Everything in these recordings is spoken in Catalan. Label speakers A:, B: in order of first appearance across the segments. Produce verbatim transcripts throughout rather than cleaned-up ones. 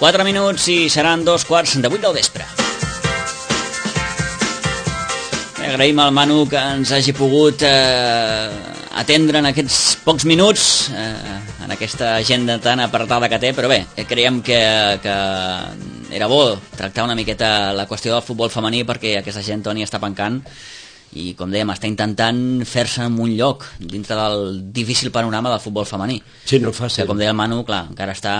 A: quatre minuts i seran dos quarts de vuit del vespre. Agraïm al Manu que ens hagi pogut eh, atendre en aquests pocs minuts eh, en aquesta agenda tan apretada que té, però bé, creiem que, que era bo tractar una miqueta la qüestió del futbol femení perquè aquesta gent, Toni, està pencant i, com dèiem, està intentant fer-se en un lloc dintre del difícil panorama del futbol femení.
B: Sí, no és fàcil.
A: Que, com deia el Manu, clar, encara està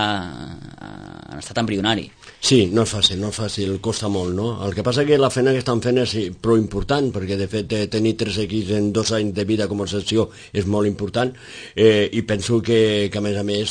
A: en estat embrionari.
B: Sí, no és fàcil, no és fàcil, costa molt, no? El que passa que la feina que estan fent és prou important, perquè de fet tenir tres equips en dos anys de vida com a secció és molt important, eh, i penso que, que a més a més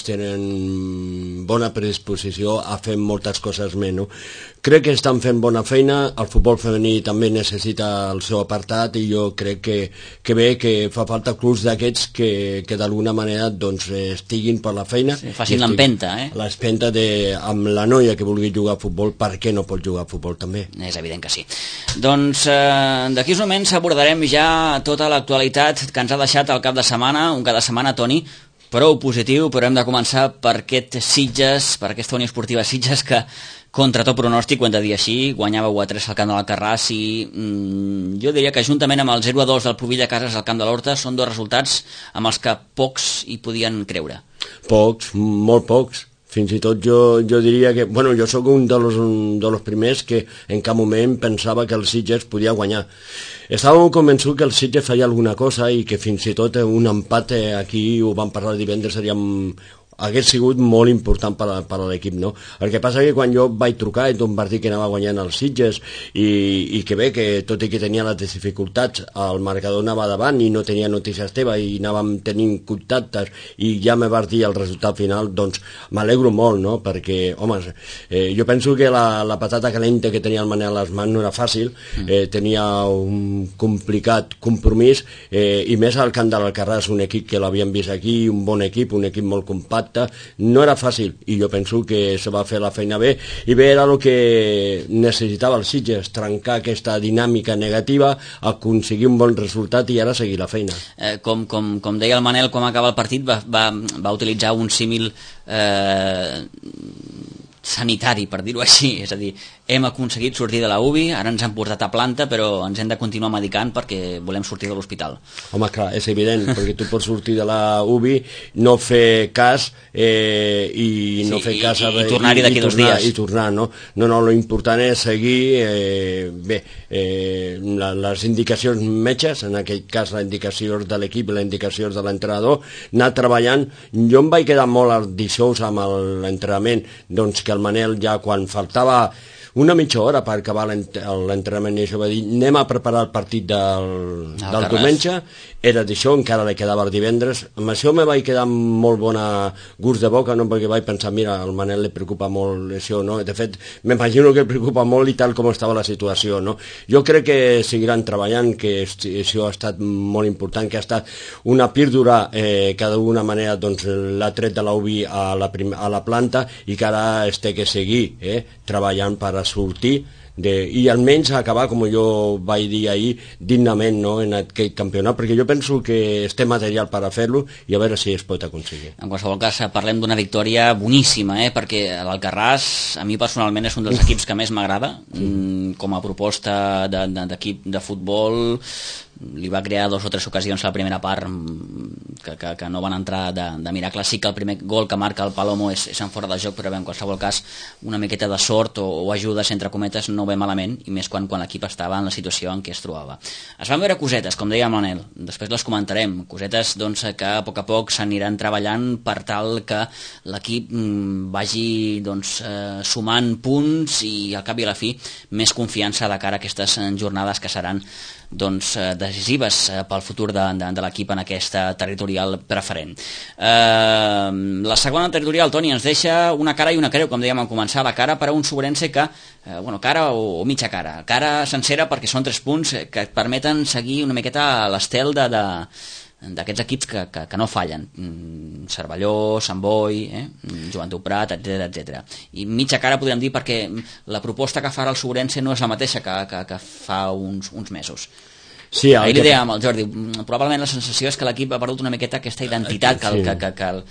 B: tenen bona predisposició a fer moltes coses més, no? Crec que estan fent bona feina, el futbol femení també necessita el seu apartat i jo crec que, que bé, que fa falta clubs d'aquests que, que d'alguna manera doncs, estiguin per la feina.
A: Sí, facin l'empenta, eh?
B: L'empenta de, amb la noia que vulgui jugar a futbol, per què no pot jugar a futbol també?
A: És evident que sí. Doncs eh, d'aquí uns moments abordarem ja tota l'actualitat que ens ha deixat el cap de setmana, un cap de setmana, Toni, prou positiu, però hem de començar per aquest Sitges, per aquesta Unió Esportiva Sitges que, contra tot pronòstic, ho hem de dir així, guanyava u a tres al camp de l'Alcarràs i mm, jo diria que juntament amb el zero a dos del Provilla Cases al camp de l'Horta són dos resultats amb els que pocs hi podien creure.
B: Pocs, molt pocs. Fins i tot jo, jo diria que... Bueno, jo sóc un de los, de los primers que en cap moment pensava que el Sitges podia guanyar. Estàvem convençuts que el Sitges feia alguna cosa i que fins i tot un empat aquí, ho vam parlar divendres, seria... hagués sigut molt important per a, per a l'equip, no? El que passa que quan jo vaig trucar i tu em vas dir que anava guanyant els Sitges i, i que bé, que tot i que tenia les dificultats, el marcador anava davant i no tenia notícies teves i anàvem tenint contactes i ja me vas dir el resultat final, doncs m'alegro molt, no? Perquè, home, eh, jo penso que la, la patata calenta que tenia el Manel a les mans no era fàcil, eh, tenia un complicat compromís eh, i més al camp de l'Alcarràs, un equip que l'havíem vist aquí, un bon equip, un equip molt compacte, no era fàcil i jo penso que se va fer la feina bé i bé era el que necessitava el Sitges, trencar aquesta dinàmica negativa, aconseguir un bon resultat i ara seguir la feina.
A: Eh, com, com, com deia el Manel, com acaba el partit va, va, va utilitzar un símil eh, sanitari, per dir-ho així, és a dir, hem aconseguit sortir de la U B I, ara ens han portat a planta, però ens hem de continuar medicant perquè volem sortir de l'hospital.
B: Home, clar, és evident, perquè tu pots sortir de la U B I, no fer cas eh, i no
A: sí,
B: fer cas...
A: I, i, i tornar-hi d'aquí dos dies.
B: I tornar, no? No, no, lo important és seguir, eh, bé, eh, la, les indicacions metges, en aquest cas les indicacions de l'equip i les indicacions de l'entrenador, anar treballant. Jo em vaig quedar molt el dijous amb l'entrenament, doncs que el Manel ja quan faltava una mitja hora per acabar l'entrenament i això va dir, anem a preparar el partit del, del diumenge, era d'això, encara li quedava el divendres, amb això me vaig quedar amb molt bona gust de boca, no? Perquè vaig pensar, mira, al Manel li preocupa molt això, no? De fet, m'imagino que li preocupa molt i tal com estava la situació, no? Jo crec que seguiran treballant, que això ha estat molt important, que ha estat una píldora eh, que d'alguna manera doncs, l'ha tret de l'U B I a la, a la planta i que ara es té que seguir eh, treballant per a sortir de, i almenys acabar, com jo vaig dir ahir, dignament, no, en aquest campionat, perquè jo penso que es té material per a fer-lo i a veure si es pot aconseguir.
A: En qualsevol cas, parlem d'una victòria boníssima, eh, perquè l'Alcarràs a mi personalment és un dels equips que més m'agrada, mm, com a proposta d'equip de, de, de futbol. Li va crear dos o tres ocasions a la primera part que, que, que no van entrar de, de miracle. Sí que el primer gol que marca el Palomo és, és en fora de joc, però bé, en qualsevol cas una miqueta de sort o, o ajudes entre cometes no ve malament, i més quan, quan l'equip estava en la situació en què es trobava. Es van veure cosetes, com deia Manel, després les comentarem, cosetes doncs, que a poc a poc s'aniran treballant per tal que l'equip mm, vagi doncs, eh, sumant punts i al cap i a la fi més confiança de cara a aquestes jornades que seran doncs, decisives pel futur de, de, de l'equip en aquesta territorial preferent. Eh, la segona territorial, Toni, ens deixa una cara i una creu, com dèiem al començar, la cara per a un Sobrense que, eh, bueno, cara o, o mitja cara, cara sencera perquè són tres punts que et permeten seguir una miqueta l'estel de, de d'aquests equips que, que, que no fallen, Cervelló, Sant Boi, eh? Joventut Prat, etcètera, etcètera. I mitja cara podríem dir perquè la proposta que farà el Sobrense no és la mateixa que, que, que fa uns, uns mesos.
B: Sí,
A: ahir li deia amb el Jordi, probablement la sensació és que l'equip ha perdut una miqueta aquesta identitat que, el, sí. que, que, que, el,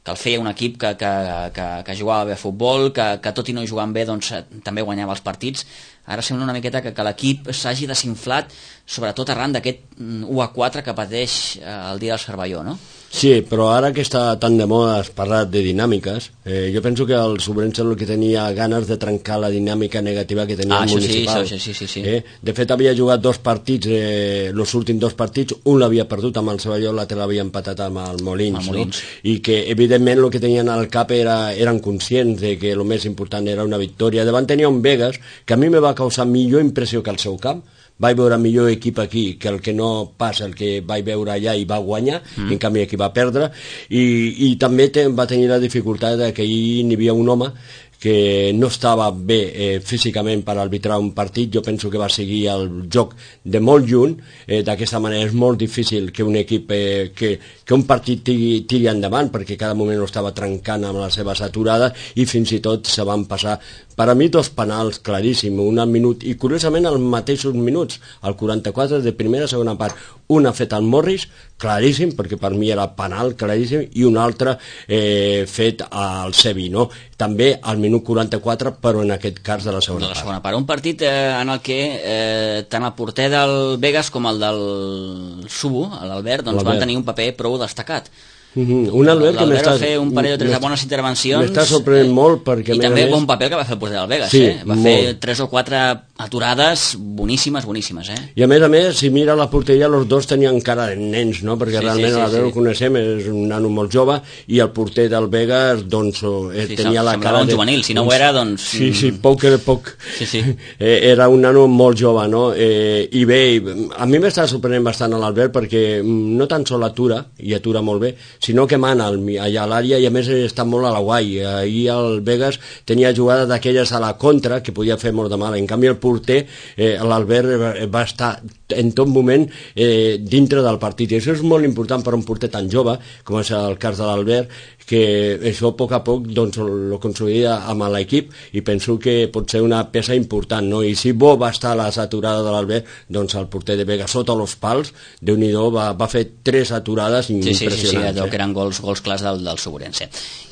A: que el feia un equip que, que, que, que jugava bé a futbol, que, que tot i no jugant bé doncs, també guanyava els partits. Ara sembla una miqueta que, que l'equip s'hagi desinflat, sobretot arran d'aquest u a quatre que pateix el dia del Cervelló, no?
B: Sí, però ara que està tan de moda has parlat de dinàmiques, eh, jo penso que el Sobrense el que tenia ganes de trencar la dinàmica negativa que tenia
A: ah,
B: el municipal.
A: Sí, sí, sí, sí.
B: Eh? De fet, havia jugat dos partits, eh, els últims dos partits, un l'havia perdut amb el Cervelló, l'altre l'havia empatat amb el Molins, el Molins. No? I que, evidentment, el que tenien al cap era, eren conscients de que el més important era una victòria. Davant tenia un Vegas, que a mi me va causar millor impressió que el seu camp. Vaig veure millor equip aquí que el que no passa, el que vaig veure allà i va guanyar, mm. i en canvi aquí va perdre, i, i també te, va tenir la dificultat que ahir n'hi havia un home que no estava bé eh, físicament per arbitrar un partit. Jo penso que va seguir el joc de molt lluny, eh, d'aquesta manera és molt difícil que un equip, eh, que, que un partit tiri, tiri endavant, perquè cada moment ho estava trencant amb la seva saturada, i fins i tot se van passar, per a mi, dos penals claríssims, un al minut, i curiosament als mateixos minuts, al quaranta-quatre de primera segona part, un ha fet al Morris, claríssim, perquè per mi era penal claríssim, i un altre eh, fet al Sevi, no? També al minut quaranta-quatre, però en aquest cas de la segona,
A: de la segona
B: part.
A: part. Un partit eh, en el que eh, tant el porter del Vegas com el del Subo, l'Albert, doncs van tenir un paper prou destacat.
B: Mm-hmm. Un Albert que
A: m'està... va fer un parell o tres de bones intervencions.
B: M'està sorprenent molt perquè...
A: I també
B: més...
A: bon paper que va fer el porter del Vegas,
B: sí,
A: eh? Va
B: molt.
A: fer tres o quatre aturades boníssimes, boníssimes, eh?
B: I a més a més, si mira la porteria, els dos tenien cara de nens, no? Perquè
A: sí,
B: realment
A: sí, sí,
B: l'Albert
A: sí.
B: el coneixem, és un nano molt jove, i el porter del Vegas, doncs, eh,
A: sí,
B: tenia la cara
A: un
B: de...
A: juvenil, si no ho era, doncs...
B: Sí, sí, poc era poc.
A: Sí, sí.
B: Eh, era un nano molt jove, no? Eh, I bé, a mi m'està sorprenent bastant l'Albert, perquè no tan sol atura, i atura molt bé, sinó que mana allà a l'àrea, i a més està molt a la guai. Ahir el Vegas tenia jugades d'aquelles a la contra, que podia fer molt de mal. En canvi el porter, eh, l'Albert va estar en tot moment eh, dintre del partit, i això és molt important per un porter tan jove com és el cas de l'Albert, que això a poc a poc doncs lo consolida amb l'equip, i penso que pot ser una peça important, no? I si bo va estar la saturada de l'Albert, doncs el porter de Vega sota els pals, Déu-n'hi-do, va, va fer tres aturades impressionants.
A: Sí, sí, sí, sí, allò
B: eh?
A: que eren gols, gols clars del, del Sobrense.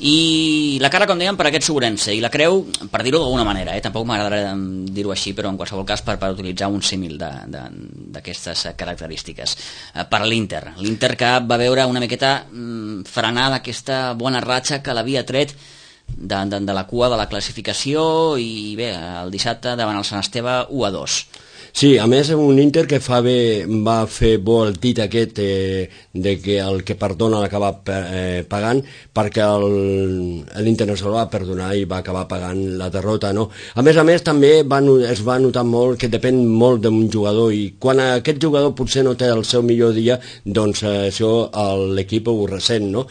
A: I la cara, com dèiem, per aquest Sobrense, i la creu, per dir-ho d'alguna manera, eh? Tampoc m'agradarà dir-ho així, però en qualsevol cas per, per utilitzar un símil d'aquestes característiques. Eh, per l'Inter, l'Inter que va veure una miqueta mm, frenar d'aquesta bona ratxa que l'havia tret de, de, de la cua de la classificació, i bé, el dissabte davant el Sant Esteve u a dos.
B: Sí, a més un Inter que fa bé, va fer bo el dit aquest eh, de que el que perdona l'acaba eh, pagant, perquè l'Internacional va perdonar i va acabar pagant la derrota, no? A més a més també va, es va notar molt que depèn molt d'un jugador, i quan aquest jugador potser no té el seu millor dia, doncs eh, això l'equip ho ressent, no?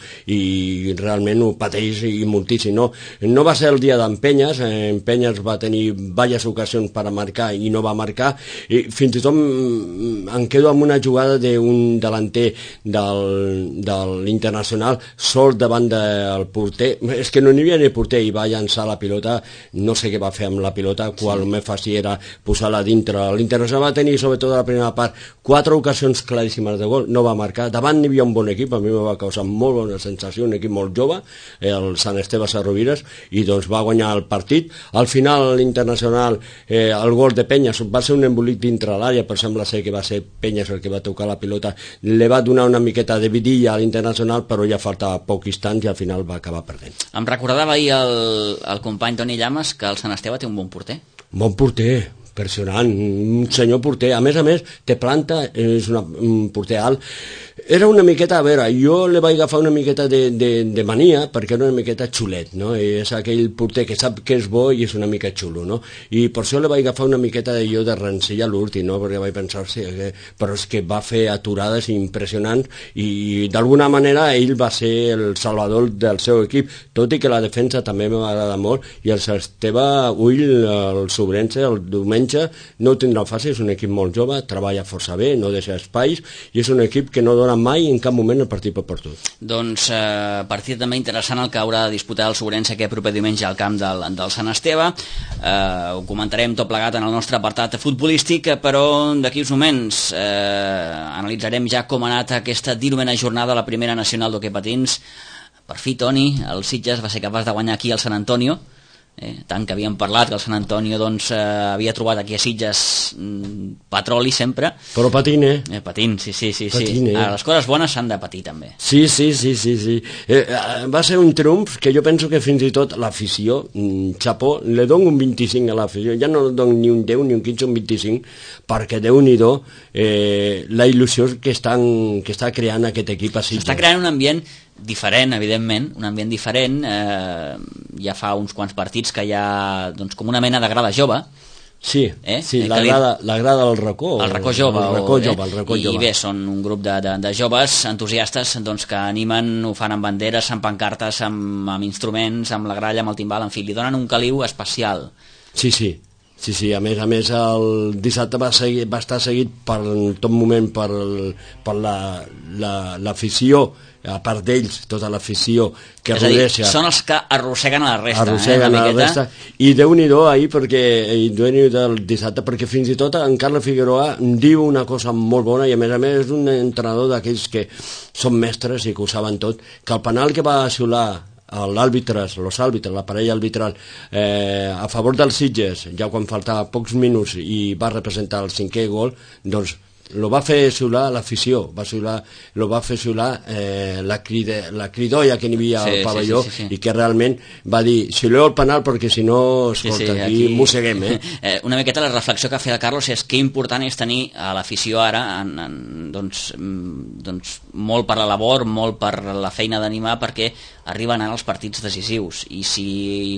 B: I realment ho pateix i moltíssim, no? No va ser el dia d'Empenyes, eh, Empenyes va tenir diverses ocasions per a marcar i no va marcar, i fins i tot em quedo amb una jugada d'un delanter del, de l'Internacional sol davant del porter, és que no n'hi havia ni porter, i va llançar la pilota, no sé què va fer amb la pilota, qual sí. més fàcil era posar-la dintre. L'Internacional va tenir, sobretot a la primera part, quatre ocasions claríssimes de gol, no va marcar, davant n'hi havia un bon equip, a mi me va causar molt bona sensació, un equip molt jove, el Sant Esteve Sarrovires, i doncs va guanyar el partit. Al final l'Internacional, eh, el gol de Penyes va ser un embolic dintre l'àrea, però sembla ser que va ser Penyes el que va tocar la pilota, li va donar una miqueta de vidilla a l'Internacional, però ja faltava poc instant i al final va acabar perdent.
A: Em recordava ahir el, el company Toni Llames que el Sant Esteve té un bon porter.
B: Bon porter, impressionant, un senyor porter, a més a més té planta, és una, un porter alt. Era una miqueta, a veure, jo li vaig agafar una miqueta de, de, de mania, perquè era una miqueta xulet, no? I és aquell porter que sap que és bo i és una mica xulo, no? I per això li vaig agafar una miqueta de jo de rencilla a l'últim, no? Perquè vaig pensar, sí, que... però és que va fer aturades impressionants i d'alguna manera ell va ser el salvador del seu equip, tot i que la defensa també m'agrada molt, i el Esteve Ull, el Sobrense, el diumenge, no ho tindrà fàcil, és un equip molt jove, treballa força bé, no deixa espais, i és un equip que no dona mai en cap moment el partit per perdut.
A: Doncs eh, partit també interessant el que haurà de disputar el Sobrense aquest proper diumenge al camp del, del Sant Esteve. Eh, ho comentarem tot plegat en el nostre apartat futbolístic, però d'aquí uns moments eh, analitzarem ja com ha anat aquesta dinovena jornada a la primera nacional d'hoquei patins per fi, Toni, el Sitges va ser capaç de guanyar aquí al Sant Antonio, eh, tant que havíem parlat que el Sant Antonio doncs, eh, havia trobat aquí a Sitges mm, petroli sempre.
B: Però patint, eh?
A: eh patint, sí, sí, sí,
B: patint,
A: sí.
B: Eh?
A: Ara, les coses bones s'han de patir també.
B: Sí, sí, sí, sí, sí. Eh, va ser un triomf que jo penso que fins i tot l'afició, mm, xapó, le dono un vint-i-cinc a l'afició, ja no dono ni un deu, ni un quinze, un vint-i-cinc, perquè Déu-n'hi-do eh, la il·lusió que, estan, que està creant aquest equip a Sitges.
A: S'està creant un ambient diferent, evidentment, un ambient diferent, eh, ja fa uns quants partits que hi ha doncs, com una mena de grada jove.
B: Sí,
A: eh?
B: sí
A: eh,
B: la, grada, la grada del racó.
A: El racó jove.
B: El racó
A: o,
B: jove,
A: eh?
B: el racó
A: I
B: jove.
A: bé, són un grup de, de, de joves entusiastes doncs, que animen, ho fan amb banderes, amb pancartes, amb, amb instruments, amb la gralla, amb el timbal, en fi, li donen un caliu especial.
B: Sí, sí. Sí, sí, a més a més el dissabte va, seguir, va estar seguit per en tot moment per, el, per l'afició, la, la, a part d'ells, tota l'afició que rodeja.
A: És a dir, són els que arrosseguen a la resta.
B: Arrosseguen
A: eh,
B: a la resta. I Déu-n'hi-do ahir, perquè, i Déu-n'hi-do el dissabte, perquè fins i tot en Carles Figueroa diu una cosa molt bona i a més a més és un entrenador d'aquells que són mestres i que ho saben tot, que el penal que va xiular l'àrbitres, los àrbitres, la parella arbitral eh, a favor dels Sitges, ja quan faltava pocs minuts i va representar el cinquè gol, doncs lo va fer xiular l'afició, va xiular, lo va fer xiular eh, la, cride, la cridoia que n'hi havia
A: sí,
B: al pavelló
C: sí, sí, sí.
B: I que realment va dir, xileu el penal perquè si no, escolta, sí, sí, aquí, aquí mosseguem, eh?
A: eh? Una miqueta la reflexió que ha fet el Carlos és que important és tenir a l'afició ara en, en, doncs, doncs, molt per la labor, molt per la feina d'animar, perquè arriben ara els partits decisius i si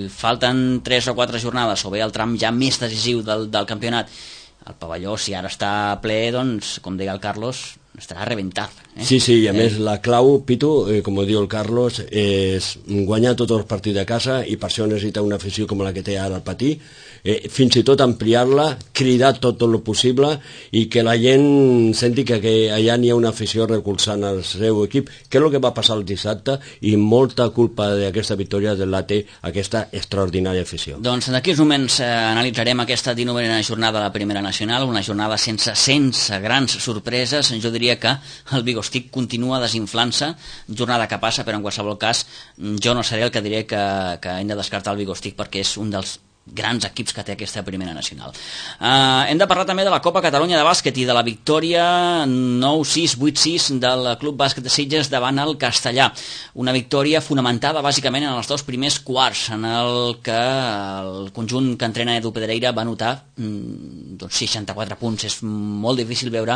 A: falten tres o quatre jornades o bé el tram ja més decisiu del, del campionat, el pavelló, si ara està ple, doncs, com deia el Carlos, estarà reventat. Eh?
B: Sí, sí, i a
A: eh?
B: més la clau, Pitu, eh, com diu el Carlos, és guanyar tots els partits de casa i per això necessita una afició com la que té ara el Patí, eh, fins i tot ampliar-la, cridar tot, tot el possible i que la gent senti que, que allà n'hi ha una afició recolzant el seu equip, que és el que va passar el dissabte i molta culpa d'aquesta victòria de la té aquesta extraordinària afició.
A: Doncs d'aquí uns moments eh, analitzarem aquesta dinovena jornada de la Primera Nacional, una jornada sense, sense grans sorpreses. Jo diria que el Vigostic continua desinflant-se, jornada que passa, però en qualsevol cas jo no seré el que diré que, que hem de descartar el Vigostic perquè és un dels grans equips que té aquesta Primera Nacional. Uh, hem de parlar també de la Copa Catalunya de bàsquet i de la victòria nou sis, vuit sis del Club Bàsquet de Sitges davant el Castellà. Una victòria fonamentada bàsicament en els dos primers quarts, en el que el conjunt que entrena Edu Pedreira va anotar mm, doncs seixanta-quatre punts. És molt difícil veure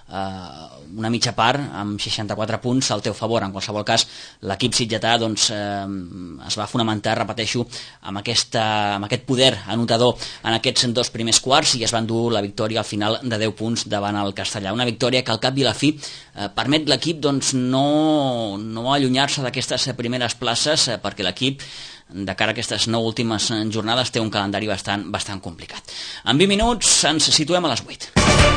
A: uh, una mitja part amb seixanta-quatre punts al teu favor. En qualsevol cas, l'equip sitgetà doncs, uh, es va fonamentar, repeteixo, amb, aquesta, amb aquest poder anotador en aquests dos primers quarts i es van dur la victòria al final de deu punts davant el Castellà. Una victòria que al cap i a la fi eh, permet l'equip doncs, no, no allunyar-se d'aquestes primeres places eh, perquè l'equip de cara a aquestes nou últimes jornades té un calendari bastant, bastant complicat. En vint minuts ens situem a les vuit.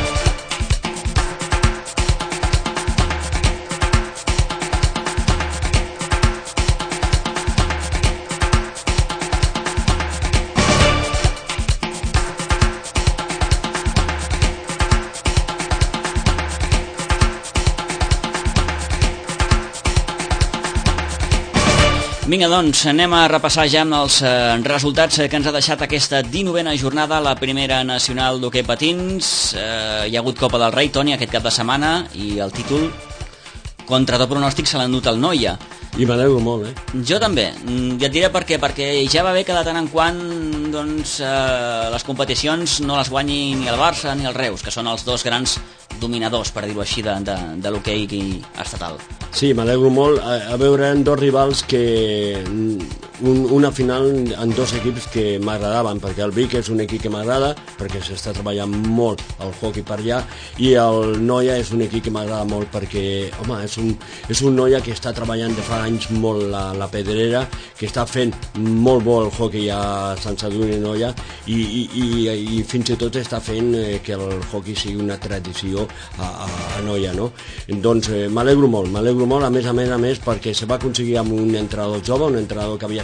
A: Vinga, doncs, anem a repassar ja amb els eh, resultats que ens ha deixat aquesta dinovena jornada a la Primera Nacional d'Hoquei Patins. Eh, hi ha hagut Copa del Rei, Toni, aquest cap de setmana, i el títol, contra tot pronòstic, se l'ha endut el Noia.
B: I m'alegro molt, eh?
A: Jo també. Ja et diré per què. Perquè ja va bé que de tant en quant doncs, eh, les competicions no les guanyi ni el Barça ni el Reus, que són els dos grans dominadors, per dir-ho així, de, de, de l'hoquei estatal.
B: Sí, m'alegro molt. A, a veure, en dos rivals que... Un, una final en dos equips que m'agradaven, perquè el Vic és un equip que m'agrada, perquè s'està treballant molt el hockey per allà, i el Noia és un equip que m'agrada molt perquè, home, és un, és un Noia que està treballant de fa anys molt la, la pedrera, que està fent molt bo el hockey a Sant Sadurní i Noia, i, i, i, i fins i tot està fent eh, que el hockey sigui una tradició a, a, a Noia, no? Doncs eh, m'alegro molt, m'alegro molt, a més a més a més, perquè se va aconseguir amb un entrenador jove, un entrenador que havia estat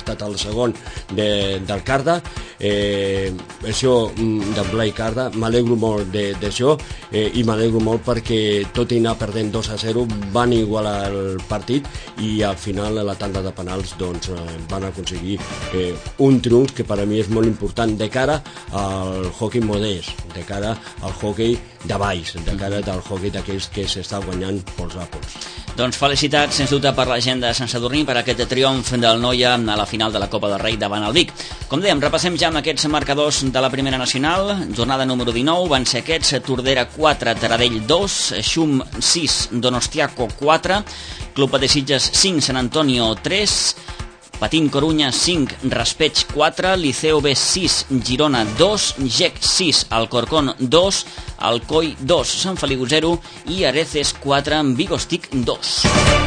B: estat el segon de, del Carda, eh, això del Blai Carda, m'alegro molt d'això eh, i m'alegro molt perquè tot i anar perdent dos a zero van igualar el partit i al final a la tanda de penals doncs, eh, van aconseguir eh, un triomf que per a mi és molt important de cara al hockey modest, de cara al hockey de baix, de cara al hockey d'aquells que s'està guanyant pels àpols.
A: Doncs felicitats, sens dubte, per la gent de Sant Sadurní per aquest triomf del Noia a la final de la Copa del Rei davant el Vic. Com dèiem, repassem ja amb aquests marcadors de la primera nacional. Jornada número dinou, van ser aquests: Tordera quatre, Taradell dos, Xum sis, Donostiaco quatre, Club de Sitges cinc, Sant Antonio tres, Patín Corunya cinc, Raspeig quatre, Liceo B sis, Girona dos, G E C sis, Alcorcón dos, Alcoi dos, Sant Feliu zero i Areces quatre, Vigostic dos.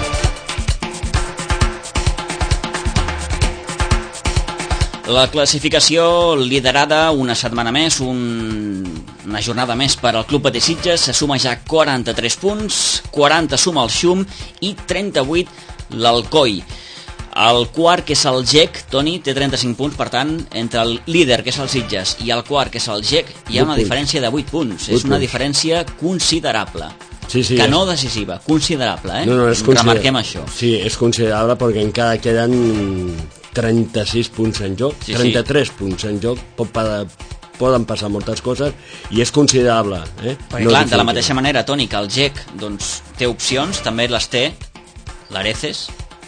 A: La classificació liderada una setmana més, un... una jornada més per al Club de Sitges, se suma ja quaranta-tres punts, quaranta suma el Xum i trenta-vuit l'Alcoi. El quart, que és el G E C, Toni, té trenta-cinc punts, per tant, entre el líder, que és el Sitges, i el quart, que és el G E C, hi ha una diferència de vuit punts. És una diferència considerable.
B: Sí, sí,
A: que no
B: és...
A: decisiva, considerable, eh?
B: No, no, és consider...
A: Remarquem això.
B: Sí, és considerable perquè encara queden trenta-sis punts en joc, sí, trenta-tres sí. punts en joc, pot pa... poden passar moltes coses i és considerable. Eh?
A: Perquè, no clar, de la mateixa manera, Toni, que el G E C doncs, té opcions, també les té l'Areces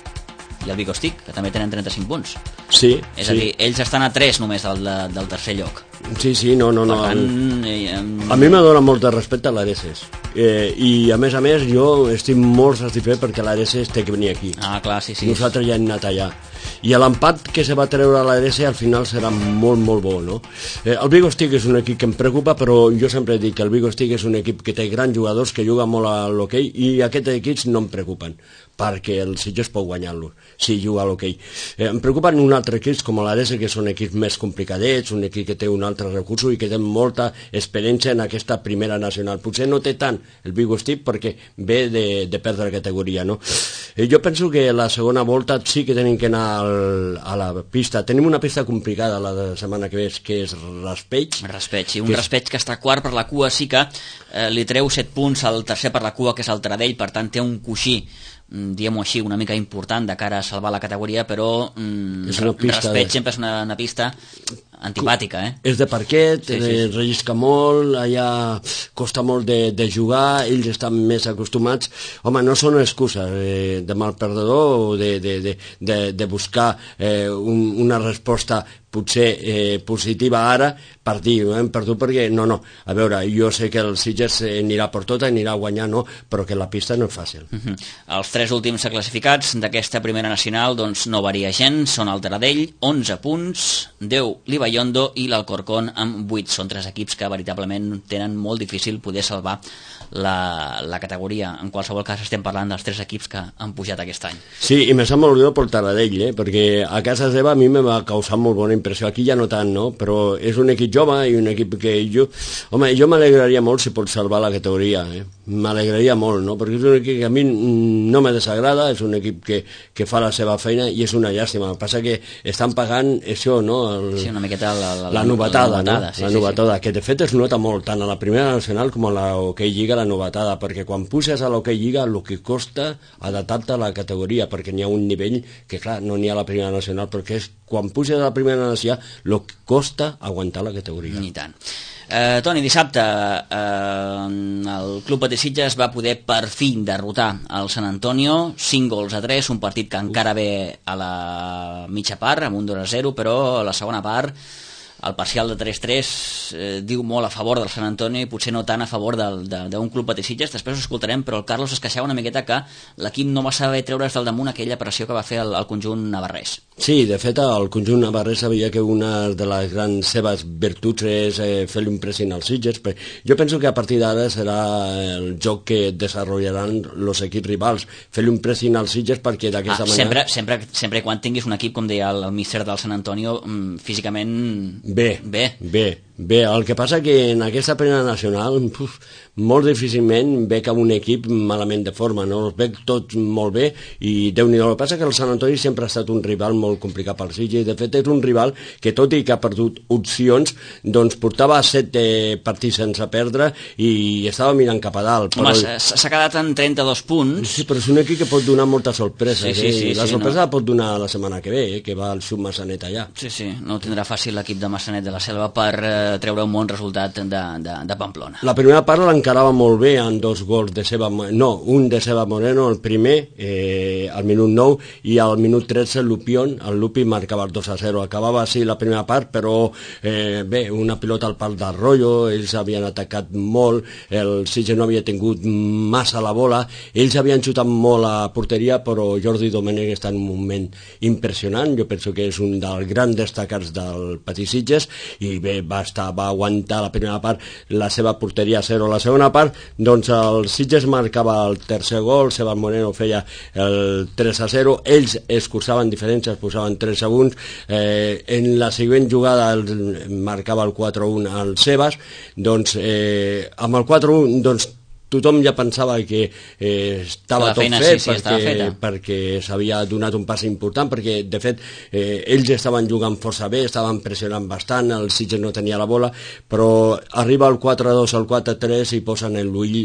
A: i el Vigostic, que també tenen trenta-cinc punts.
B: Sí,
A: és
B: sí.
A: a dir, ells estan a tres només del, del tercer lloc.
B: Sí, sí, no, no, no.
A: Per tant, eh, eh,
B: a mi m'adona molt de respecte a l'Areces. Eh, I a més a més jo estic molt satisfet perquè l'Areces té que venir aquí.
A: Ah, clar, sí, sí.
B: Nosaltres ja hem anat allà. I l'empat que se va treure a l'Areces al final serà molt, molt bo, no? Eh, el Vigostic és un equip que em preocupa, però jo sempre dic que el Vigostic és un equip que té grans jugadors, que juga molt a l'hoquei, i aquests equips no em preocupen, perquè el Sitges pot guanyar-los si juga a l'hoquei. Eh, em preocupen un altre equips com l'Areces, que són equips més complicadets, un equip que té un altre recursos i que té molta experiència en aquesta primera nacional. Potser no té tant el Vigostic perquè ve de, de perdre categoria, no? Eh, jo penso que la segona volta sí que tenim que anar al, a la pista. Tenim una pista complicada la de setmana que ve, que és Raspeig.
A: Raspeig, i un que Raspeig que està quart per la cua, sí que eh, li treu set punts al tercer per la cua, que és el Taradell, per tant té un coixí, diguem-ho així, una mica important de cara a salvar la categoria, però mm, Raspeig de... sempre és una, una pista antipàtica, eh? És
B: de parquet, sí, sí. rellisca molt, allà costa molt de, de jugar, ells estan més acostumats. Home, no són excuses eh, de mal perdedor o de, de, de, de, de buscar eh, un, una resposta potser eh, positiva ara per dir, no hem perdut perquè... No, no, a veure, jo sé que el Sitges eh, anirà per tot, anirà a guanyar, no, però que la pista no és fàcil.
A: Uh-huh. Els tres últims classificats d'aquesta primera nacional doncs no varia gens, són el Taradell, onze punts, deu l'Ibaiondo i l'Alcorcón amb vuit. Són tres equips que veritablement tenen molt difícil poder salvar la, la categoria. En qualsevol cas estem parlant dels tres equips que han pujat aquest any.
B: Sí, i me sap molt greu pel Taradell, eh? Perquè a casa seva a mi me va causar molt bona impressió, aquí ja no tant, no? Però és un equip jove i un equip que jo... Home, jo m'alegraria molt si pot salvar la categoria, eh? M'alegraria molt, no? Perquè és un equip que a mi no me desagrada, és un equip que, que fa la seva feina i és una llàstima. El que passa que estan pagant això, no? El,
A: sí, una miqueta la, la,
B: la novetada, la novetada,
A: no? Sí,
B: la novetada, sí, sí. Que de fet es nota molt, tant a la primera nacional com a l'Hockey Lliga, la novetada, perquè quan puges a l'Hockey Lliga el que costa adaptar-te a la categoria, perquè n'hi ha un nivell que, clar, no n'hi ha a la primera nacional, perquè és, quan puges a la primera nacional el que costa aguantar la categoria.
A: Ni tant. Eh, Toni, dissabte eh, el Club de Sitges va poder per fi derrotar el Sant Antonio, cinc gols a tres, un partit que encara ve a la mitja part, amb un dos a zero, però a la segona part el parcial de tres tres eh, diu molt a favor del Sant Antonio i potser no tant a favor d'un Club de Sitges. Després ho escoltarem, però el Carlos es queixava una miqueta que l'equip no va saber treure's del damunt aquella pressió que va fer el, el conjunt navarrès.
B: Sí, de fet el conjunt navarrès sabia que una de les grans seves virtuts és eh, fer l'impressió als Sitges. Jo penso que a partir d'ara serà el joc que desenvoluparan els equips rivals, fer l'impressió als Sitges perquè d'aquesta ah, manera...
A: Sempre, sempre, sempre quan tinguis un equip, com deia el, el míster del Sant Antonio, físicament...
B: Bé, bé, bé, Bé, el que passa que en aquesta primera nacional uf, molt difícilment ve cap un equip malament de forma, no? Els veig tots molt bé i Déu-n'hi-do. El que passa que el Sant Antoni sempre ha estat un rival molt complicat pel Sitges i de fet és un rival que tot i que ha perdut opcions doncs portava set eh, partits sense perdre i estava mirant cap a dalt.
A: Home, però... s'ha quedat en trenta-dos punts.
B: Sí, però és un equip que pot donar moltes sorpreses.
A: Sí, sí, sí,
B: eh? La
A: sí,
B: sorpresa
A: no?
B: la pot donar la setmana que ve, eh? Que va al Sub Massanet allà.
A: Sí, sí, no ho tindrà fàcil l'equip de Massanet de la Selva per eh, treure un bon resultat de, de, de Pamplona.
B: La primera part l'encarava molt bé amb dos gols de Seba, no, un de Seba Moreno, el primer eh, al minut nou i al minut tretze el Lupión, el Lupi marcava el dos a zero. Acabava així la primera part, però eh, bé, una pilota al pal d'Arroyo, ells havien atacat molt, el Sitges no havia tingut massa la bola, ells havien xutat molt a porteria, però Jordi Domènech està en un moment impressionant, jo penso que és un dels grans destacats del Petit Sitges i bé, va estar, va aguantar la primera part la seva porteria a zero. La segona part, doncs el Sitges marcava el tercer gol, Seba Moreno feia el tres a zero, ells escurçaven diferències, posaven tres segons, eh, en la següent jugada el, marcava el quatre a un al Sebas, doncs eh, amb el quatre a un doncs tothom ja pensava que eh, estava tot
A: feina,
B: fet,
A: sí, sí,
B: perquè, perquè s'havia donat un pas important, perquè de fet eh, ells estaven jugant força bé, estaven pressionant bastant, el Sitges no tenia la bola, però arriba el quatre a dos al quatre a tres i posen l'ull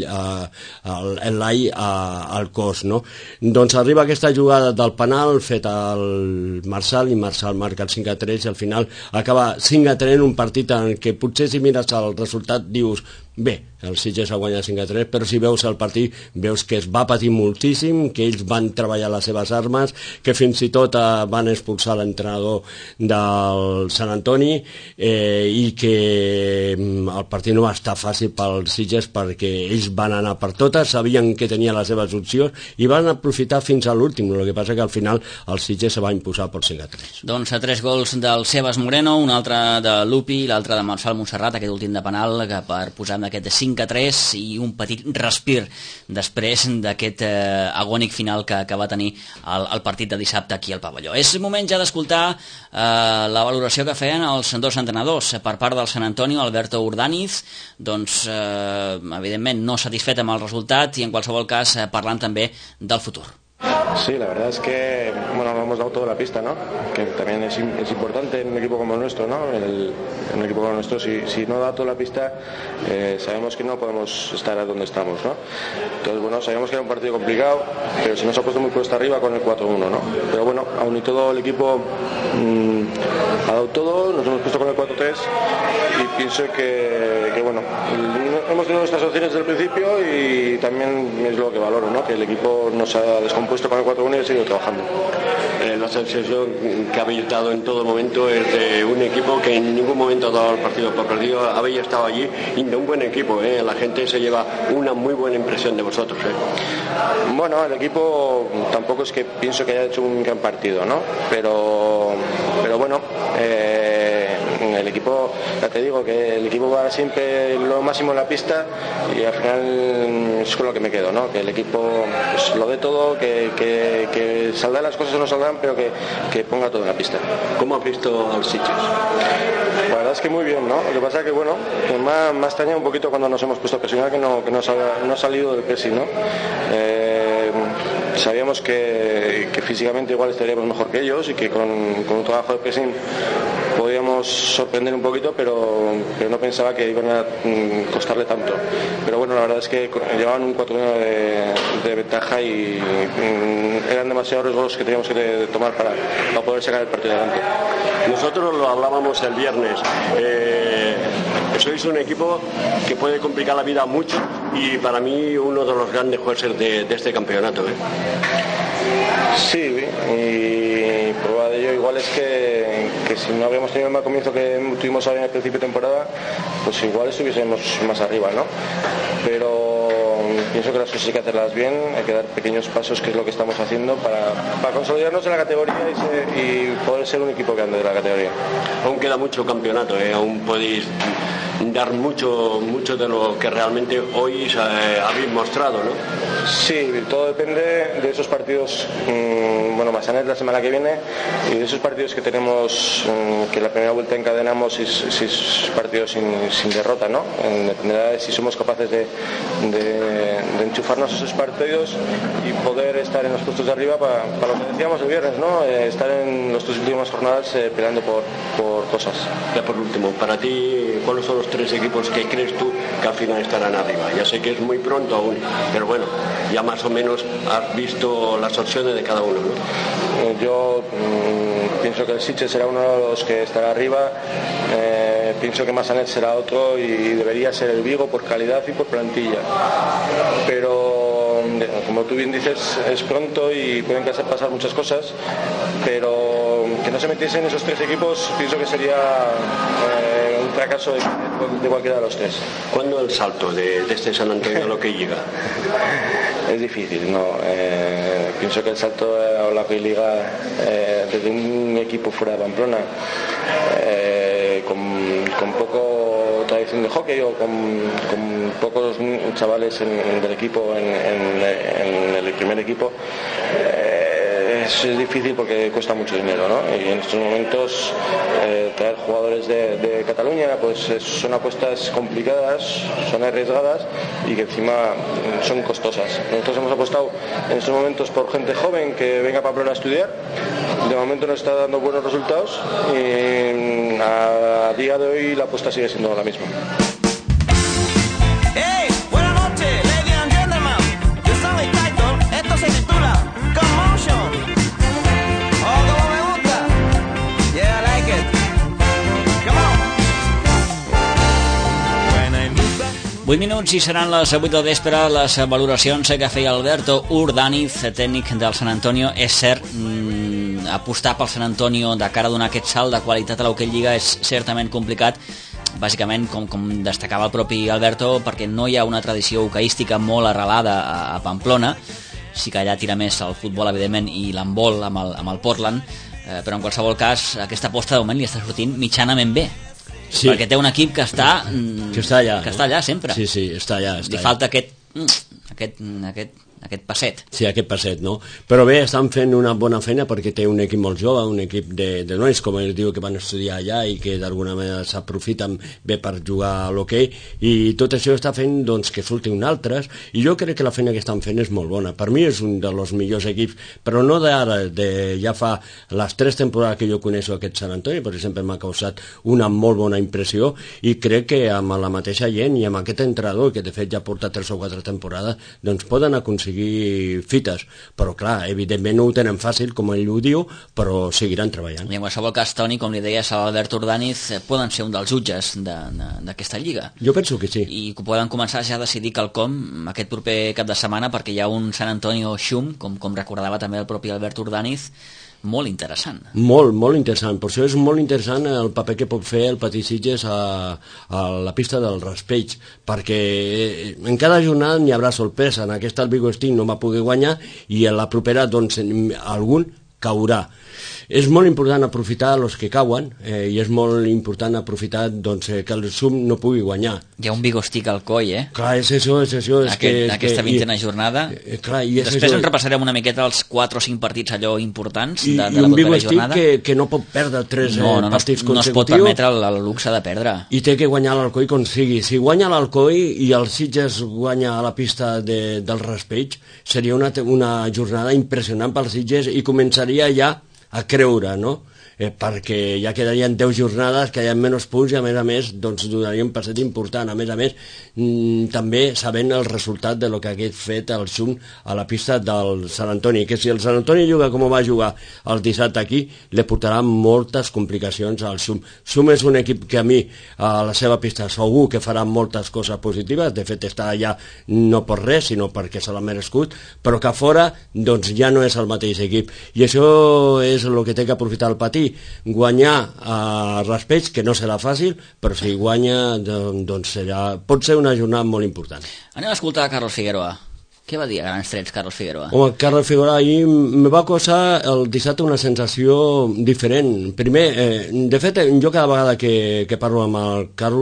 B: en l'ai al cos, no? Doncs arriba aquesta jugada del penal feta al Marçal i Marçal marca el cinc a tres i al final acaba cinc a tres en un partit en què potser si mires el resultat dius bé, el Sitges ha guanyat cinc a tres, però si veus el partit veus que es va patir moltíssim, que ells van treballar les seves armes, que fins i tot eh, van expulsar l'entrenador del Sant Antoni eh, i que mm, el partit no va estar fàcil pels Sitges perquè ells van anar per totes, sabien que tenia les seves opcions i van aprofitar fins a l'últim, el que passa que al final el Sitges se va imposar per cinc a tres.
A: Doncs a tres gols del Sebas Moreno, un altre de Lupi i l'altre de Marçal Montserrat, aquest últim de penal que per posar aquest de cinc a tres i un petit respir després d'aquest eh, agònic final que, que va tenir el, el partit de dissabte aquí al pavelló. És moment ja d'escoltar eh, la valoració que feien els dos entrenadors per part del Sant Antoni, Alberto Urdaniz, doncs eh, evidentment no satisfet amb el resultat i en qualsevol cas eh, parlant també del futur.
D: Sí, la verdad es que bueno, no hemos dado toda la pista, ¿no? Que también es, es importante en un equipo como el nuestro, ¿no? El, en un equipo como el nuestro, si, si no da toda la pista, eh, sabemos que no podemos estar a donde estamos, ¿no? Entonces, bueno, sabíamos que era un partido complicado, pero se nos ha puesto muy cuesta arriba con el cuatro uno, ¿no? Pero bueno, aún y todo el equipo mmm, ha dado todo, nos hemos puesto con el cuatro tres y pienso que, que bueno, hemos tenido nuestras opciones desde el principio y también es lo que valoro, ¿no? Que el equipo nos ha descompuesto con el cuatro uno y he seguido trabajando.
B: Eh, la sensación que habéis dado en todo momento es de un equipo que en ningún momento ha dado el partido por perdido, habéis estado allí y de un buen equipo, ¿eh? La gente se lleva una muy buena impresión de vosotros, ¿eh?
D: Bueno, el equipo tampoco es que pienso que haya hecho un gran partido, ¿no? Pero, pero bueno, eh, el equipo, ya te digo que el equipo va siempre lo máximo en la pista y al final es con lo que me quedo, ¿no? Que el equipo pues, lo dé todo, que, que, que saldrán las cosas o no saldrán, pero que, que ponga todo en la pista.
B: ¿Cómo has visto al Sitges?
D: La verdad es que muy bien, ¿no? Lo que pasa es que, bueno, que me ha, me ha extrañado un poquito cuando nos hemos puesto a presionar que no, que no, salga, no ha salido del pressing, ¿no? Eh, sabíamos que, que físicamente igual estaríamos mejor que ellos y que con, con un trabajo de pressing podíamos sorprender un poquito, pero, pero no pensaba que iban a mm, costarle tanto. Pero bueno, la verdad es que llevaban un cuatro uno de, de ventaja y mm, eran demasiados riesgos que teníamos que de, tomar para, para poder sacar el partido adelante.
B: Nosotros lo hablábamos el viernes. Eh, sois un equipo que puede complicar la vida mucho y para mí uno de los grandes jueces de, de este campeonato, ¿eh?
D: Sí, y prueba de ello igual es que, que si no habíamos tenido el mal comienzo que tuvimos ahora en el principio de temporada, pues igual estuviésemos más arriba, ¿no? Pero pienso que las cosas hay que hacerlas bien, hay que dar pequeños pasos, que es lo que estamos haciendo para, para consolidarnos en la categoría y, ser, y poder ser un equipo grande de la categoría.
B: Aún queda mucho campeonato, ¿eh? Aún podéis
E: dar mucho, mucho de lo que realmente hoy eh, habéis mostrado, ¿no?
D: Sí, todo depende de esos partidos, mmm, bueno, Massanet la semana que viene, y de esos partidos que tenemos, mmm, que la primera vuelta encadenamos seis, seis partidos sin, sin derrota, ¿no? Dependerá de si somos capaces de, de, de enchufarnos esos partidos y poder estar en los puestos de arriba para, para lo que decíamos el viernes, ¿no? Eh, estar en las tres últimas jornadas eh, peleando por, por cosas.
E: Ya por último, para ti, ¿cuáles son los tres equipos que crees tú que al final estarán arriba? Ya sé que es muy pronto aún, pero bueno, ya más o menos has visto las opciones de cada uno, ¿no?
D: Yo mmm, pienso que el Sitges será uno de los que estará arriba, eh, pienso que Massanet será otro y debería ser el Vigo por calidad y por plantilla, pero como tú bien dices es pronto y pueden pasar muchas cosas, pero que no se metiesen esos tres equipos pienso que sería eh, un fracaso de, de cualquiera de los tres.
E: ¿Cuándo el salto de, de este San Antonio a lo que llega?
D: Es difícil, no. Eh, pienso que el salto a la que liga eh, desde un equipo fuera de Pamplona, eh, con, con poco tradición de hockey o con, con pocos chavales en, del equipo en, en, en el primer equipo, eh, es, es difícil porque cuesta mucho dinero, ¿no? Y en estos momentos eh, traer jugadores de, de Cataluña pues es, son apuestas complicadas, son arriesgadas y que encima son costosas. Nosotros hemos apostado en estos momentos por gente joven que venga a Pamplona a estudiar. De momento nos está dando buenos resultados y a día de hoy la apuesta sigue siendo la misma.
F: Hey, buenas noches, ladies and gentlemen. Yo soy Title, esto se titula Commotion. Oh, como me gusta. Yeah, I like it. Come on.
A: vuit minuts i seran les vuit del vespre. Les valoracions que feia Alberto Urdaniz, tècnic del San Antonio. És cert, mmm, apostar pel San Antonio de cara a donar aquest salt de qualitat a l'Hockey Lliga és certament complicat, bàsicament com, com destacava el propi Alberto, perquè no hi ha una tradició hoqueística molt arrelada a, a Pamplona. Sí que allà tira més el futbol, evidentment, i l'handbol amb el, amb el Portland, eh, però en qualsevol cas aquesta aposta de moment li està sortint mitjanament bé. Sí. Perquè té un equip que està
B: que està allà,
A: que
B: no?
A: està allà sempre.
B: Sí, sí, està allà, està
A: li
B: allà.
A: falta aquest aquest, aquest aquest passet.
B: Sí, aquest passet, no? Però bé, estan fent una bona feina perquè té un equip molt jove, un equip de, de nois, com ells diu, que van estudiar allà i que d'alguna manera s'aprofiten bé per jugar a l'hoquei, i tot això està fent doncs, que surtin altres, i jo crec que la feina que estan fent és molt bona. Per mi és un dels millors equips, però no d'ara, de, ja fa les tres temporades que jo coneixo aquest Sant Antoni, per exemple, m'ha causat una molt bona impressió, i crec que amb la mateixa gent i amb aquest entrenador, que de fet ja porta tres o quatre temporades, doncs poden aconseguir fites, però clar, evidentment no ho tenen fàcil, com ell ho diu, però seguiran treballant.
A: I en qualsevol cas, Toni, com li deies a l'Albert Urdaniz, poden ser un dels jutges d'aquesta lliga.
B: Jo penso que sí.
A: I que poden començar ja a decidir quelcom aquest proper cap de setmana, perquè hi ha un San Antonio Xum, com, com recordava també el propi Albert Urdaniz, molt interessant.
B: Molt, molt interessant. Per això és molt interessant el paper que pot fer el Petit Sitges a, a la pista del Raspeig, perquè en cada jornada n'hi haurà sorpresa. En aquesta el Vigo Estic no va poder guanyar i en la propera doncs algun caurà. És molt important aprofitar els que cauen, eh, i és molt important aprofitar doncs, que el Xum no pugui guanyar.
A: Hi ha un Vigo Estic al coll, eh?
B: Clar, és això, és això. És
A: Aquest,
B: que,
A: aquesta
B: que,
A: vintena
B: i,
A: jornada.
B: Eh, clar, i és
A: Després
B: això.
A: en repassarem una miqueta els quatre o cinc partits allò importants
B: I,
A: de, de
B: i
A: la
B: un Vigo
A: propera
B: Estic
A: jornada.
B: que, que no pot perdre tres
A: no, no,
B: eh, partits
A: no, no es pot
B: consecutius.
A: permetre el, el luxe de perdre.
B: I té que guanyar l'Alcoi com sigui. Si guanya l'Alcoi i el Sitges guanya a la pista de, del Raspeig, seria una, una jornada impressionant pel Sitges i començaria ja a creure, no? Eh, perquè ja quedarien deu jornades que hi ha menys punts i a més a més doncs donaria un passet important. A més a més mmm, també sabent el resultat de lo que hagués fet el Xum a la pista del Sant Antoni, que si el Sant Antoni juga com va jugar el dissabte aquí, li portarà moltes complicacions al Xum. Xum és un equip que a mi a la seva pista segur que farà moltes coses positives, de fet està allà no per res sinó perquè se l'ha merescut, però que a fora doncs ja no és el mateix equip, i això és el que té que aprofitar el Patí, guanyar a Raspeig, que no serà fàcil, però si guanya doncs serà, pot ser una jornada molt important.
A: Anem a escoltar a Carlos Figueroa. Què va dir a grans trets Carlos Figueroa?
B: Home, Carlos Figueroa ahir me va causar el dissabte una sensació diferent. Primer, eh, de fet, jo cada vegada que, que parlo amb el Carlos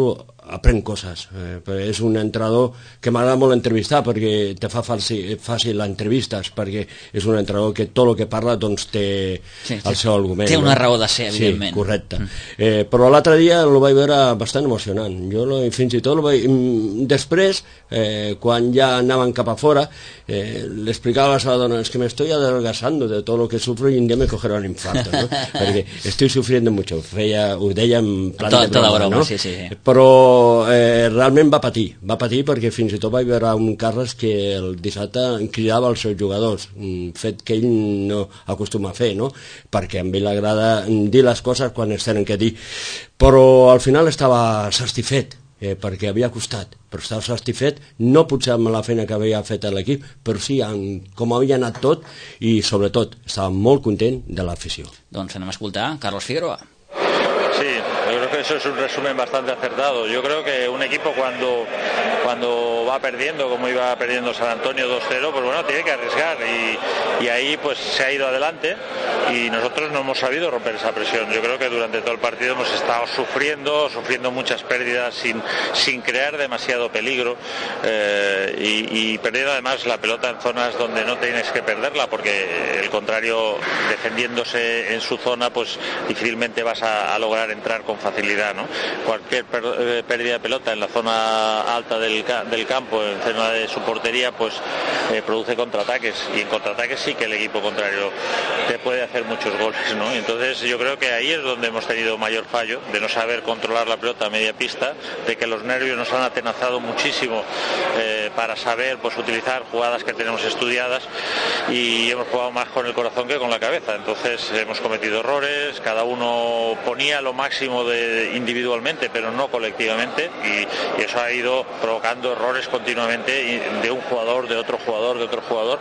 B: aprèn coses. Eh, és un entrenador que m'agrada molt entrevistar perquè te fa fàcil, fàcil entrevistes, perquè és un entrenador que tot el que parla doncs té sí, el seu argument.
A: Té una
B: no?
A: raó de ser, evidentment.
B: Sí, correcte. Mm. Eh, però l'altre dia el vaig veure bastant emocionant. Jo lo, fins i tot el vaig... Després, eh, quan ja anaven cap a fora, eh, le explicaba a la seva dona, es que me estoy adelgazando de todo lo que sufro y un día me cogerá un infarto, ¿no? Perquè estoy sufriendo mucho. Feia, ho deia en plan
A: tot,
B: de broma,
A: broma,
B: no?
A: Sí, sí, sí.
B: Però eh, realment va patir, va patir perquè fins i tot vaig veure un Carles que el dissabte cridava als seus jugadors, un fet que ell no acostuma a fer, no? Perquè a ell li agrada dir les coses quan es tenen que dir. Però al final estava satisfet, eh, perquè havia costat, però estava satisfet, no potser amb la feina que havia fet l'equip, però sí amb com havia anat tot i sobretot estava molt content de l'afició.
A: Doncs anem a escoltar Carlos Figueroa.
G: Sí, yo creo que eso es un resumen bastante acertado. Yo creo que un equipo cuando, cuando va perdiendo, como iba perdiendo San Antonio dos cero, pues bueno, tiene que arriesgar y, y ahí pues se ha ido adelante y nosotros no hemos sabido romper esa presión. Yo creo que durante todo el partido hemos estado sufriendo, sufriendo muchas pérdidas sin, sin crear demasiado peligro eh, y, y perdiendo además la pelota en zonas donde no tienes que perderla porque el contrario, defendiéndose en su zona, pues difícilmente vas a, a lograr entrar con facilidad, ¿no? Cualquier per, eh, pérdida de pelota en la zona alta del, del campo, en zona de su portería, pues eh, produce contraataques y en contraataques sí que el equipo contrario te puede hacer muchos goles, ¿no? Entonces yo creo que ahí es donde hemos tenido mayor fallo, de no saber controlar la pelota a media pista, de que los nervios nos han atenazado muchísimo eh, para saber pues utilizar jugadas que tenemos estudiadas y hemos jugado más con el corazón que con la cabeza. Entonces hemos cometido errores, cada uno ponía lo máximo de individualmente pero no colectivamente y, y eso ha ido provocando errores continuamente de un jugador, de otro jugador, de otro jugador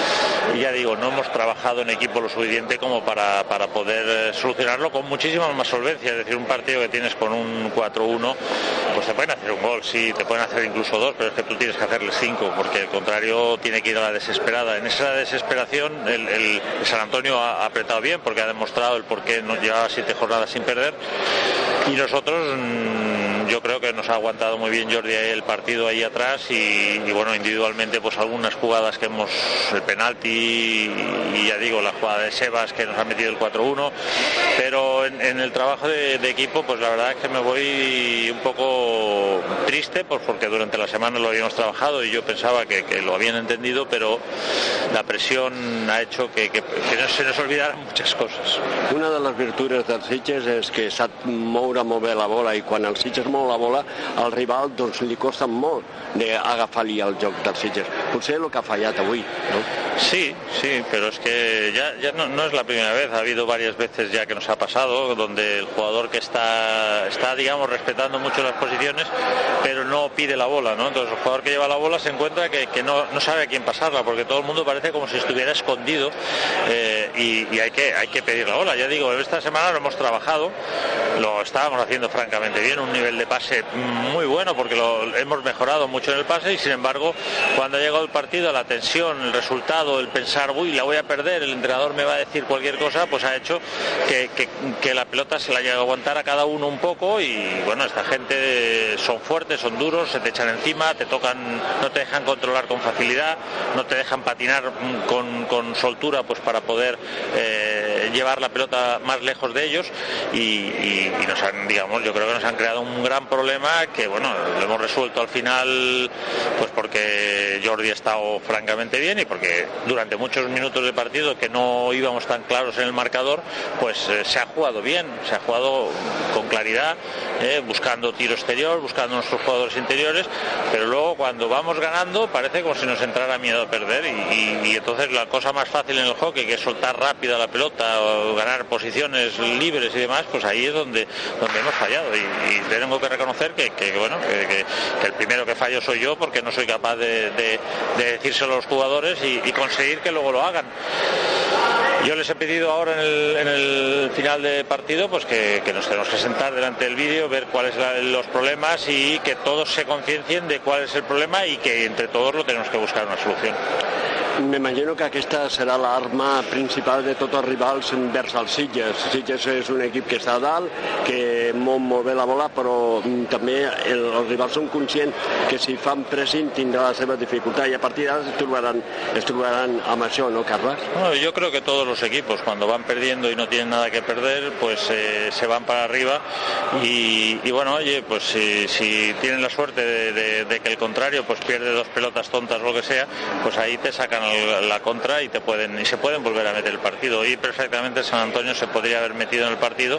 G: y ya digo, no hemos trabajado en equipo lo suficiente como para, para poder solucionarlo con muchísima más solvencia. Es decir, un partido que tienes con un cuatro uno pues te pueden hacer un gol, sí, te pueden hacer incluso dos, pero es que tú tienes que hacerle cinco porque el contrario tiene que ir a la desesperada. En esa desesperación el, el, el San Antonio ha apretado bien porque ha demostrado el por qué no llevaba siete jornadas sin perder y nosotros mmm, yo creo que nos ha aguantado muy bien Jordi el partido ahí atrás y, y bueno, individualmente pues algunas jugadas que hemos, el penalti y, y ya digo, la jugada de Sebas que nos ha metido el cuatro uno, pero en, en el trabajo de, de equipo pues la verdad es que me voy un poco triste pues porque durante la semana lo habíamos trabajado y yo pensaba que, que lo habían entendido, pero la presión ha hecho que, que, que no se nos olvidaran muchas cosas.
E: Una de les virtuts dels Sitges és que sap moure molt bé la bola i quan el Sitges mou la bola al rival doncs li costa molt d'agafar-li el joc dels Sitges. Potser el que ha fallat avui, ¿no?
G: Sí, sí, pero es que ya, ya no, no es la primera vez, ha habido varias veces ya que nos ha pasado, donde el jugador que está, está digamos, respetando mucho las posiciones, pero no pide la bola, ¿no? Entonces el jugador que lleva la bola se encuentra que, que no, no sabe a quién pasarla, porque todo el mundo parece como si estuviera escondido eh, y, y hay que, hay que pedir la bola. Ya digo, esta semana lo hemos trabajado, lo estábamos haciendo francamente bien, un nivel de pase muy bueno, porque lo hemos mejorado mucho en el pase y sin embargo, cuando ha llegado el partido, la tensión, el resultado, el pensar, uy, la voy a perder, el entrenador me va a decir cualquier cosa, pues ha hecho que, que, que la pelota se la haya a aguantar a cada uno un poco y bueno, esta gente son fuertes, son duros, se te echan encima, te tocan, no te dejan controlar con facilidad, no te dejan patinar con, con soltura pues para poder eh, llevar la pelota más lejos de ellos y, y, y nos han, digamos, yo creo que nos han creado un gran problema que bueno, lo hemos resuelto al final pues porque Jordi ha estado francamente bien y porque durante muchos minutos de partido que no íbamos tan claros en el marcador, pues eh, se ha jugado bien, se ha jugado con claridad, eh, buscando tiro exterior, buscando nuestros jugadores interiores, pero luego cuando vamos ganando parece como si nos entrara miedo a perder y, y, y entonces la cosa más fácil en el hockey, que es soltar rápida la pelota o ganar posiciones libres y demás, pues ahí es donde, donde hemos fallado y, y tengo que reconocer que, que bueno, que, que, que el primero que fallo soy yo porque no soy capaz de, de, de decírselo a los jugadores y, y conseguir que luego lo hagan. Yo les he pedido ahora en el, en el final de partido pues que, que nos tenemos que sentar delante del vídeo, ver cuáles son los problemas y que todos se conciencien de cuál es el problema y que entre todos lo tenemos que buscar una solución.
B: M'imagino que aquesta serà l'arma principal de tots els rivals envers els Sitges. Sitges és un equip que està a dalt, que mou molt bé la bola, però també el, els rivals són conscients que si fan pressing tindrà la seva dificultat i a partir d'ara es trobaran, es trobaran amb això, ¿no, Carles?
G: Bueno, yo creo que todos los equipos cuando van perdiendo y no tienen nada que perder, pues eh, se van para arriba y, y bueno, oye, pues si, si tienen la suerte de, de, de que el contrario pues pierde dos pelotas tontas o lo que sea, pues ahí te sacan la contra y te pueden y se pueden volver a meter el partido. Y perfectamente San Antonio se podría haber metido en el partido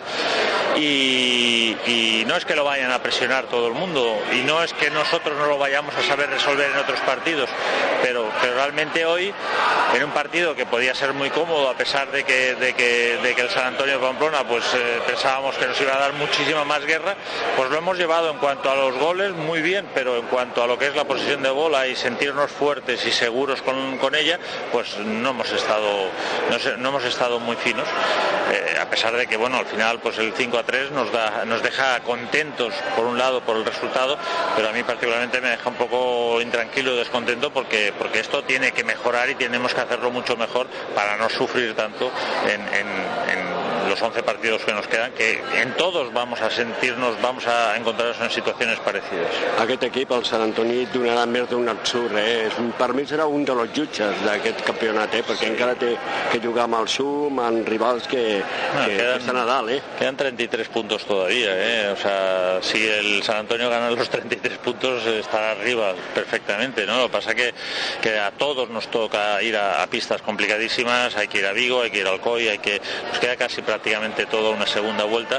G: y, y no es que lo vayan a presionar todo el mundo y no es que nosotros no lo vayamos a saber resolver en otros partidos, pero, pero realmente hoy en un partido que podía ser muy cómodo a pesar de que, de que, de que el San Antonio de Pamplona pues eh, pensábamos que nos iba a dar muchísima más guerra, pues lo hemos llevado en cuanto a los goles muy bien, pero en cuanto a lo que es la posesión de bola y sentirnos fuertes y seguros con, con ella, pues no hemos estado no, sé, no hemos estado muy finos, eh, a pesar de que bueno, al final pues el cinco a tres nos da nos deja contentos por un lado por el resultado, pero a mí particularmente me deja un poco intranquilo y descontento porque, porque esto tiene que mejorar y tenemos que hacerlo mucho mejor para no sufrir tanto en, en, en los once partidos que nos quedan, que en todos vamos a sentirnos, vamos a encontrarnos en situaciones parecidas.
B: Aquest equip, el Sant Antoni, donarà més d'un absurd, eh? Per mi serà un dels jutges d'aquest campionat, eh? Perquè sí. Encara té que jugar amb el Sum, amb rivals que,
G: bueno,
B: que,
G: quedan,
B: que estan a dalt, eh?
G: Quedan treinta y tres puntos todavía, eh? O sea, si el San Antonio gana los treinta y tres puntos, estará arriba perfectamente, ¿no? Lo que pasa es que, que a todos nos toca ir a, a pistas complicadísimas, hay que ir a Vigo, hay que ir al Alcoy, hay que, nos queda casi prácticamente toda una segunda vuelta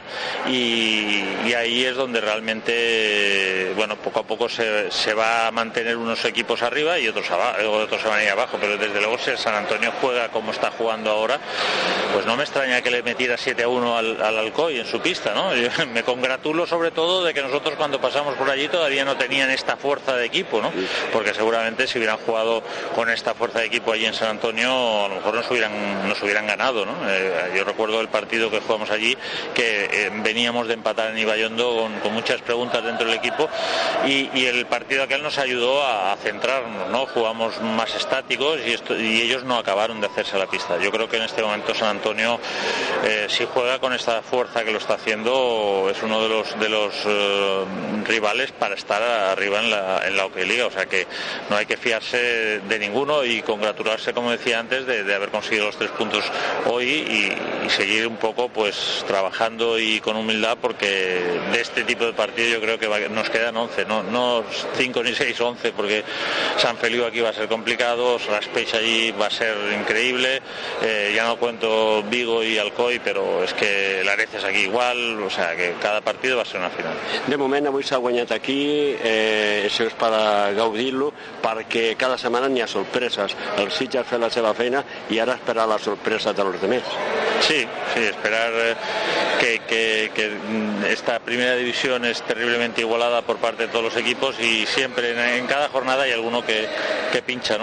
G: y, y ahí es donde realmente, bueno, poco a poco se, se va a mantener unos equipos arriba y otros abajo, otros se van a ir abajo, pero desde luego si el San Antonio juega como está jugando ahora, pues no me extraña que le metiera siete a uno al, al Alcoy en su pista, ¿no? Yo me congratulo sobre todo de que nosotros cuando pasamos por allí todavía no tenían esta fuerza de equipo, ¿no? Porque seguramente si hubieran jugado con esta fuerza de equipo allí en San Antonio, a lo mejor nos hubieran, nos hubieran ganado, ¿no? Eh, yo recuerdo el partido que jugamos allí, que eh, veníamos de empatar en Ibaiondo con, con muchas preguntas dentro del equipo y, y el partido aquel nos ayudó a, a centrarnos, ¿no? Jugamos más estáticos y, esto, y ellos no acabaron de hacerse a la pista. Yo creo que en este momento San Antonio, eh, si juega con esta fuerza que lo está haciendo, es uno de los de los eh, rivales para estar arriba en la, en la Hockey Liga, o sea que no hay que fiarse de ninguno y congratularse, como decía antes, de, de haber conseguido los tres puntos hoy y, y seguir un poco pues trabajando y con humildad, porque de este tipo de partido yo creo que va, nos quedan once, no, no cinco ni seis, once, porque San Feliu aquí va a ser complicado, Raspech allí va a ser increíble, eh, ya no cuento Vigo y Alcoy, pero es que l'Areces aquí igual, o sea que cada partido va a ser una final.
B: De moment avui s'ha guanyat aquí, eh, això és per gaudir-lo, perquè cada setmana n'hi ha sorpreses. El Sitges ha fet la seva feina i ara esperar la sorpresa de los demás.
G: Sí, sí, esperar eh, que, que, que esta primera división es terriblemente igualada por parte de todos los equipos y siempre en, en cada jornada hay alguno que, que pincha, ¿no?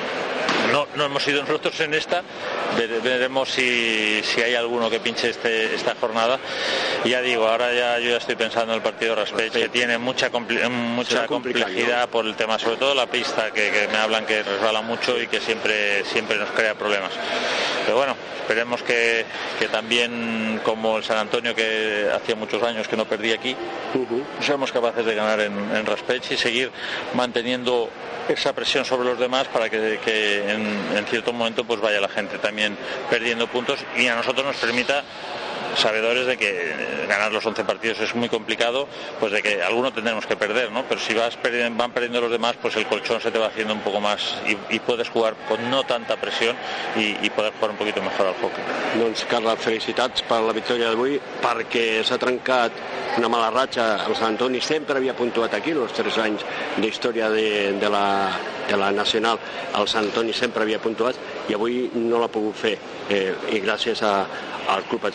G: No, no hemos ido nosotros en esta, veremos si, si hay alguno que pinche este, esta jornada. Y ya digo, ahora ya yo ya estoy pensando en el partido de Raspech, que tiene mucha compli mucha complejidad por el tema, sobre todo la pista, que, que me hablan que resbala mucho y que siempre, siempre nos crea problemas. Pero bueno, esperemos que, que también, como el San Antonio, que hacía muchos años que no perdía aquí, uh-huh. seamos capaces de ganar en, en Raspech y seguir manteniendo esa presión sobre los demás para que, que en, en cierto momento pues vaya la gente también perdiendo puntos y a nosotros nos permita, sabedores de que ganar los once partidos es muy complicado, pues de que alguno tendremos que perder, ¿no? Pero si vas perdiendo, van perdiendo los demás, pues el colchón se te va haciendo un poco más y, y puedes jugar con no tanta presión y, y poder jugar un poquito mejor al hockey.
B: Doncs, Carles, felicitats per la victòria d'avui, perquè s'ha trencat una mala ratxa. El Sant Antoni sempre havia puntuat aquí, els tres anys d'història de, de, la, de la Nacional. El Sant Antoni sempre havia puntuat i avui no l'ha pogut fer, eh, i gràcies a, al Club Patí Sitges que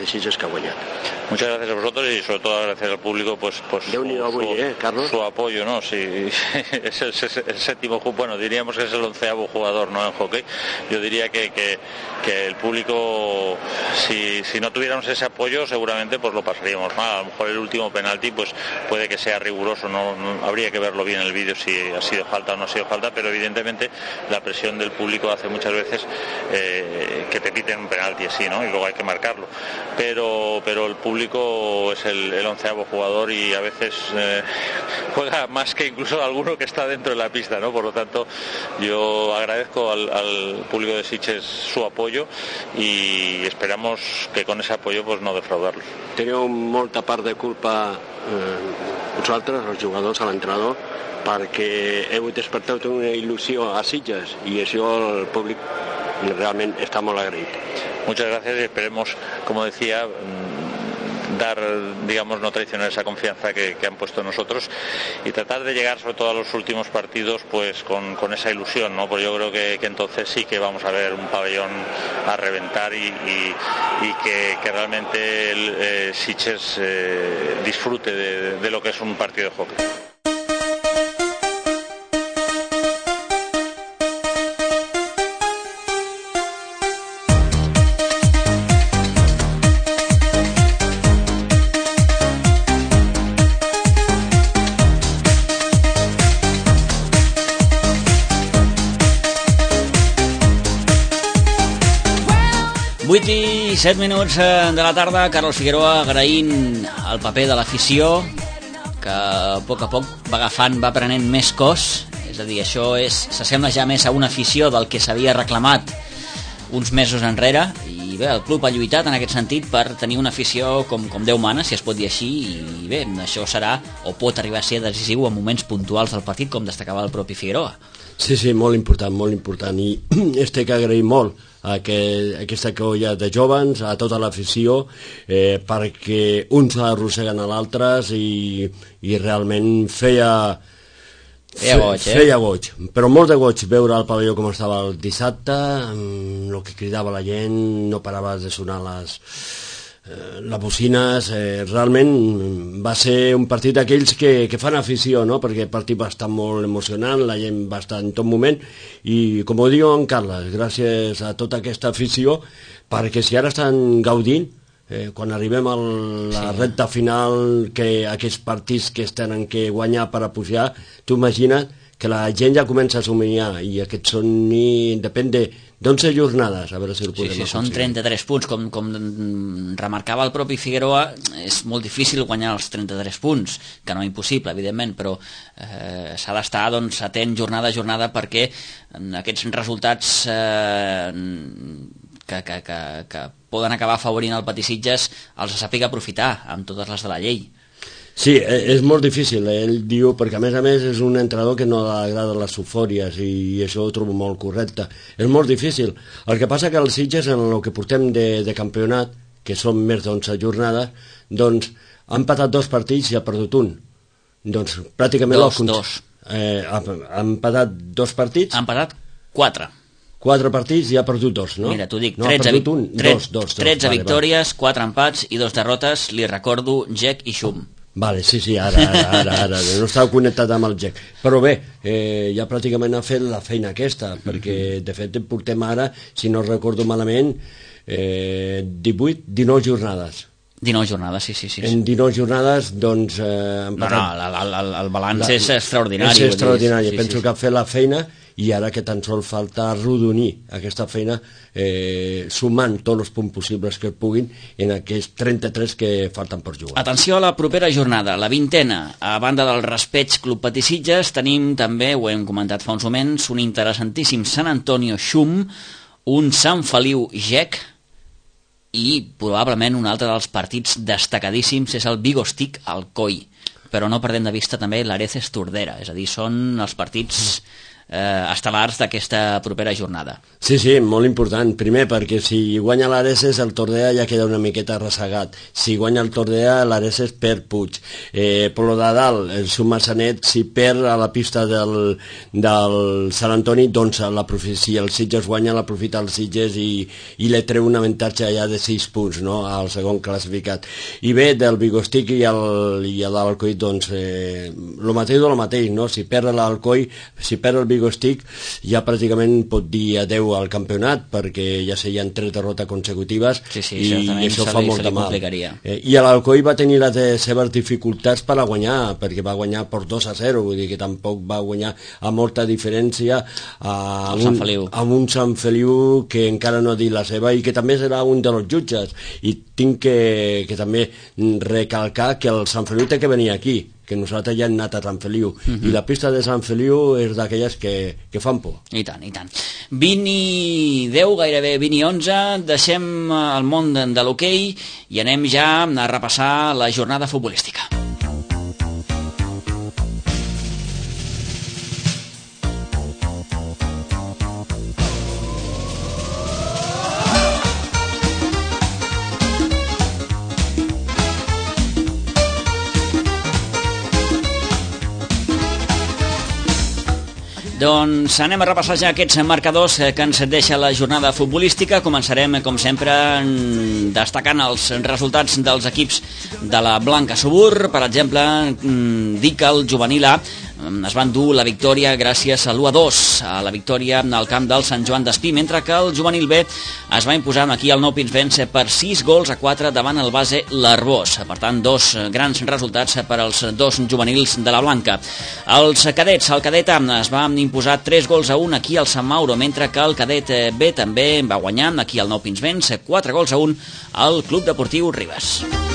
E: guanyat.
G: Muchas gracias a vosotros y sobre todo gracias al público, pues, pues
E: su, avui,
G: su,
E: eh, Carlos?
G: su apoyo, ¿no? Sí, es el, es el séptimo, bueno, diríamos que es el onceavo jugador, ¿no? En hockey. Yo diría que, que, que el público, si, si no tuviéramos ese apoyo, seguramente pues lo pasaríamos mal. A lo mejor el último penalti, pues puede que sea riguroso, no, no habría que verlo bien en el vídeo si ha sido falta o no ha sido falta, pero evidentemente la presión del público hace muchas veces eh, que te piten un penalti así, ¿no? Y luego hay que marcarlo. Pero, pero el público es el, el onceavo jugador y a veces eh, juega más que incluso alguno que está dentro de la pista, ¿no? Por lo tanto, yo agradezco al, al público de Sitges su apoyo y esperamos que con ese apoyo pues no defraudarlos.
E: Teniu molta part de culpa eh, vosaltres, els jugadors, a l'entrenador, perquè heu despertat una il·lusió a Sitges i això el públic realment està molt agraït.
G: Muchas gracias y esperemos, como decía, dar, digamos, no traicionar esa confianza que, que han puesto en nosotros y tratar de llegar sobre todo a los últimos partidos pues con, con esa ilusión, ¿no? Porque yo creo que, que entonces sí que vamos a ver un pabellón a reventar y, y, y que, que realmente el eh, Sitges eh, disfrute de, de lo que es un partido de hockey.
A: vuit i set minuts de la tarda. Carlos Figueroa agraint el paper de l'afició, que a poc a poc va agafant, va prenent més cos. És a dir, això és, s'assembla ja més a una afició del que s'havia reclamat uns mesos enrere, i bé, el club ha lluitat en aquest sentit per tenir una afició com, com Déu mana, si es pot dir així, i bé, això serà o pot arribar a ser decisiu en moments puntuals del partit, com destacava el propi Figueroa.
B: Sí, sí, molt important, molt important, i es té que agrair molt a que, a aquesta colla de jovens, a tota l'afició, eh, perquè uns arrosseguen a l'altres i, i realment feia...
A: Feia goig, eh?
B: Feia goig, però molt de goig veure el pavelló com estava el dissabte, el que cridava la gent, no parava de sonar les, eh, les bocines, eh, realment va ser un partit d'aquells que, que fan afició, no? Perquè el partit va estar molt emocionant, la gent va estar en tot moment, i com ho diu en Carles, gràcies a tota aquesta afició, perquè si ara estan gaudint, Eh, quan arribem a la sí. recta final, que aquests partits que es tenen que guanyar per a pujar, tu imagina't que la gent ja comença a somiar, i aquests són ni... depèn d'onze jornades, a veure si ho podem
A: aconseguir. Sí, sí, són trenta-tres punts, com, com remarcava el propi Figueroa, és molt difícil guanyar els trenta-tres punts, que no és impossible, evidentment, però eh, s'ha d'estar doncs, atent jornada a jornada perquè aquests resultats eh, que, que, que, que poden acabar afavorint el Patí Sitges els sàpiga aprofitar amb totes les de la llei.
B: Sí, és molt difícil, ell diu, perquè a més a més és un entrenador que no li agrada les eufòries i això ho trobo molt correcte. És molt difícil. El que passa que els Sitges, en el que portem de, de campionat, que són més d'onze jornades, doncs han empatat dos partits i ha perdut un. Doncs pràcticament...
A: Dos, dos.
B: Eh, han empatat dos partits...
A: Han empatat quatre.
B: Quatre partits i ha perdut dos, no?
A: Mira, t'ho dic,
B: no,
A: tretze,
B: un,
A: tre
B: dos, dos, dos,
A: tretze
B: vale,
A: victòries,
B: vale.
A: quatre empats i dos derrotes, li recordo Jack i Schum.
B: Vale, sí, sí, ara, ara, ara, ara. No estava connectat amb el Jack. Però bé, eh, ja pràcticament ha fet la feina aquesta, perquè de fet portem ara, si no recordo malament, eh, divuit, dinou jornades.
A: dinou jornades, sí, sí, sí.
B: En dinou jornades, doncs... Eh,
A: no, no, el, el, el balanç la, és extraordinari.
B: És extraordinari,
A: sí,
B: penso
A: sí.
B: que ha fet la feina, i ara que tan sol falta arrodonir aquesta feina, eh, sumant tots els punts possibles que puguin en aquests trenta-tres que falten per jugar.
A: Atenció a la propera jornada, la vintena. A banda del Raspeig Club Patí Sitges tenim també, ho hem comentat fa uns moments, un interessantíssim Sant Antonio Schum, un Sant Feliu Gec, i probablement un altre dels partits destacadíssims és el Vigostic Alcoi, però no perdem de vista també l'Areces Tordera, és a dir, són els partits eh, estel·lars d'aquesta propera jornada.
B: Sí, sí, molt important. Primer, perquè si guanya l'Areses, el Tordea ja queda una miqueta ressegat. Si guanya el Tordea, l'Areses perd Puig. Eh, per lo de dalt, el Submassanet, si perd a la pista del, del Sant Antoni, doncs la, si el Sitges guanya, l'aprofita el Sitges i, i li treu un avantatge allà de sis punts, no?, al segon classificat. I bé, del Vigostic i el, i el l'Alcoi, doncs, eh, el mateix del mateix, no? Si perd l'Alcoi, si perd el Vigostic, ja pràcticament pot dir adeu al campionat, perquè ja sé, hi ha tres derrotes consecutives,
A: sí, sí,
B: i això fa molt de mal. Eh, I l'Alcoi va tenir les seves dificultats per a guanyar, perquè va guanyar per dos a zero, vull dir que tampoc va guanyar a molta diferència a un, a un Sant Feliu que encara no ha dit la seva i que també serà un dels jutges. I tinc que, que també recalcar que el Sant Feliu té que venir aquí, que nosaltres ja hem anat a Sant Feliu, uh-huh. i la pista de Sant Feliu és d'aquelles que, que fan por.
A: I tant, i tant. vint i deu, gairebé vint i onze, deixem el món de, de l'hoquei i anem ja a repassar la jornada futbolística. Doncs anem a repassar ja aquests marcadors que ens deixa la jornada futbolística. Començarem, com sempre, destacant els resultats dels equips de la Blanca Subur. Per exemple, dic que el juvenil A es van dur la victòria gràcies a l'u a dos, a la victòria al camp del Sant Joan d'Espí, mentre que el juvenil B es va imposar aquí al Nou Pinsbens per sis gols a quatre davant el base l'Arbós. Per tant, dos grans resultats per als dos juvenils de la Blanca. Els cadets, el cadet A es va imposar tres gols a un aquí al Sant Mauro, mentre que el cadet B també va guanyar aquí al Nou Pinsbens quatre gols a un al Club Deportiu Ribes.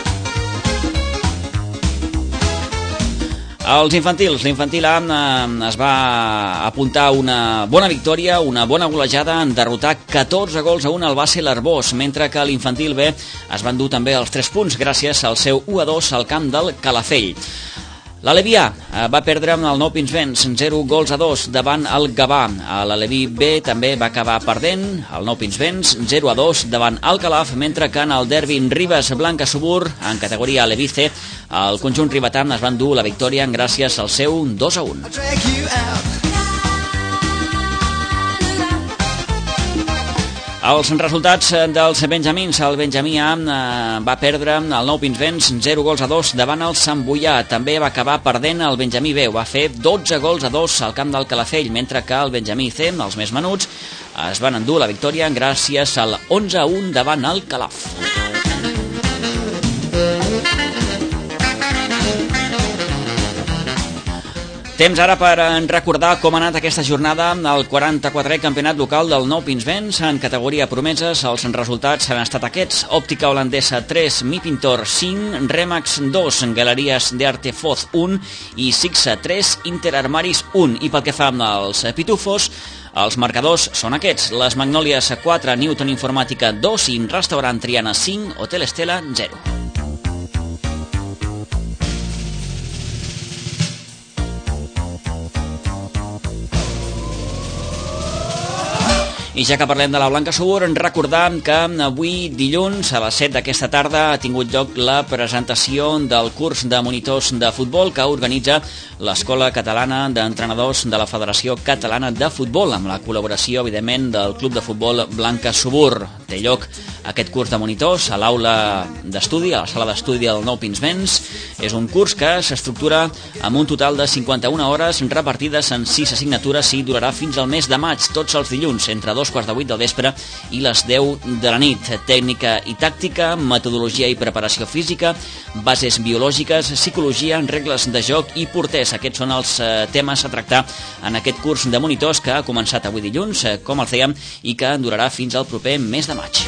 A: Els infantils, l'infantil A es va apuntar una bona victòria, una bona golejada en derrotar catorze gols a un al base l'Arbós, mentre que l'infantil B es van dur també els tres punts gràcies al seu u a dos al camp del Calafell. L'Aleví A va perdre amb el Nou Pinsbens zero gols a dos davant el Gavà. L'Aleví B també va acabar perdent el Nou Pinsbens zero a dos davant el Calaf, mentre que en el derbi Ribes Blanca Subur, en categoria Aleví C, el conjunt ribetà es van dur la victòria gràcies al seu dos a un. Els resultats dels benjamins. El Benjamí A va perdre el Nou Pinsbens zero gols a dos davant el Sant Boià. També va acabar perdent el Benjamí B. Va fer dotze gols a dos al camp del Calafell, mentre que el Benjamí C, els més menuts, es van endur la victòria gràcies al onze a un davant el Calaf. Temps ara per recordar com ha anat aquesta jornada al quaranta-quatrè campionat local del Nou Pinsbens. En categoria promeses, els resultats han estat aquests: Òptica Holandesa tres, Mi Pintor cinc, Remax dos, Galeries d'Arte Foz un i Sixa tres, Interarmaris un. I pel que fa als pitufos, els marcadors són aquests: les Magnòlies quatre, Newton Informàtica dos i Restaurant Triana cinc, Hotel Estela zero. I ja que parlem de la Blanca Subur, recordam que avui dilluns a les set d'aquesta tarda ha tingut lloc la presentació del curs de monitors de futbol que organitza l'Escola Catalana d'Entrenadors de la Federació Catalana de Futbol, amb la col·laboració, evidentment, del Club de Futbol Blanca Subur. Té lloc aquest curs de monitors a l'aula d'estudi, a la sala d'estudi del Nou Pinsbens. És un curs que s'estructura amb un total de cinquanta-una hores repartides en sis assignatures i durarà fins al mes de maig, tots els dilluns, entre dos quarts de vuit del vespre i les deu de la nit. Tècnica i tàctica, metodologia i preparació física, bases biològiques, psicologia, regles de joc i porters. Aquests són els eh, temes a tractar en aquest curs de monitors que ha començat avui dilluns, eh, com el fèiem, i que durarà fins al proper mes de maig.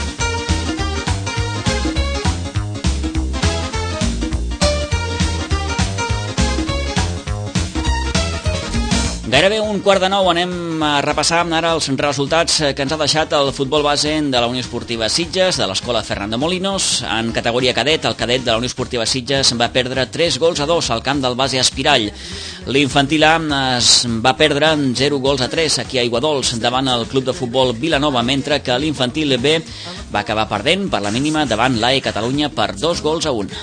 A: Gairebé un quart de nou, anem a repassar ara els resultats que ens ha deixat el futbol base de la Unió Esportiva Sitges, de l'escola Fernando Molinos. En categoria cadet, el cadet de la Unió Esportiva Sitges va perdre tres gols a dos al camp del base Espirall. L'infantil A es va perdre zero gols a tres aquí a Aiguadols davant el club de futbol Vilanova, mentre que l'infantil B va acabar perdent per la mínima davant l'A E Catalunya per dos gols a un.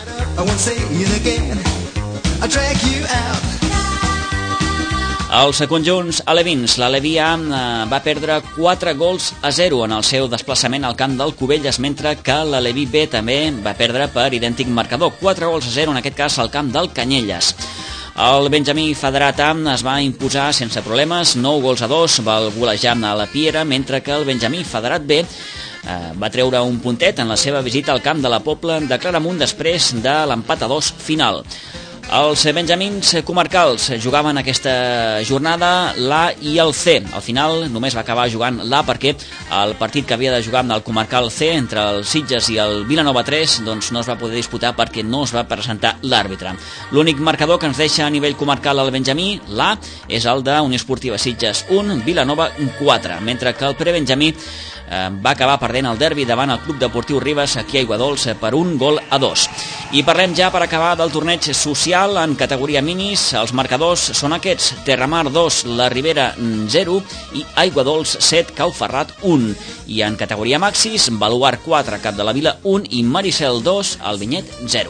A: Els conjunts alevins, l'Alevi A va perdre quatre gols a zero en el seu desplaçament al camp del Cubelles, mentre que l'Alevi B també va perdre per idèntic marcador, quatre gols a zero en aquest cas al camp del Canyelles. El Benjamí Federat A es va imposar sense problemes, nou gols a dos, va golejar a la Piera, mentre que el Benjamí Federat B eh, va treure un puntet en la seva visita al camp de la Pobla de Claramunt després de l'empat a dos final. Els benjamins comarcals jugaven aquesta jornada l'A i el C. Al final només va acabar jugant l'A perquè el partit que havia de jugar amb el comarcal C entre el Sitges i el Vilanova tres doncs no es va poder disputar perquè no es va presentar l'àrbitre. L'únic marcador que ens deixa a nivell comarcal el benjamí, l'A, és el de Unió Esportiva Sitges un, Vilanova quatre, mentre que el prebenjamí eh, va acabar perdent el derbi davant el Club Deportiu Ribes aquí a Aiguadols per un gol a dos. I parlem ja per acabar del torneig social en categoria minis. Els marcadors són aquests: Terramar dos, La Ribera zero i Aiguadols set, Cauferrat un. I en categoria maxis, Baluar quatre, Cap de la Vila un i Maricel dos, El Vinyet zero.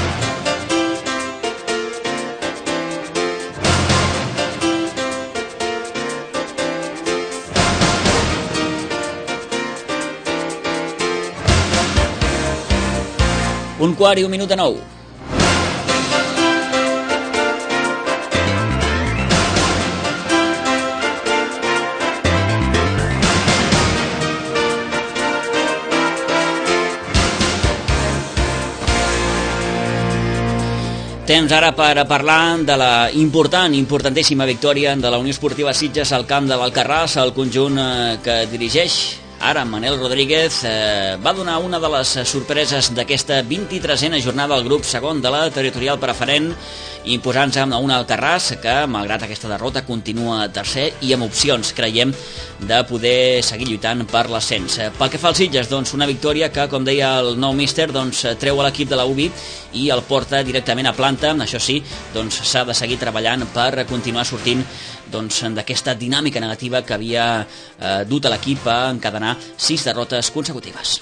A: Un quart i un minut de nou. Temps ara per parlar de la important, importantíssima victòria de la Unió Esportiva Sitges al camp de l'Alcarràs. El conjunt que dirigeix ara Manel Rodríguez eh, va donar una de les sorpreses d'aquesta vint-i-tresena jornada al grup segon de la territorial preferent, imposant-se a un Alcarràs que, malgrat aquesta derrota, continua tercer i amb opcions, creiem, de poder seguir lluitant per l'ascens. Pel que fa als Sitges, doncs, una victòria que, com deia el nou míster, doncs, treu a l'equip de la U B I i el porta directament a planta. Això sí, doncs, s'ha de seguir treballant per continuar sortint doncs, d'aquesta dinàmica negativa que havia eh, dut a l'equip a encadenar sis derrotes consecutives.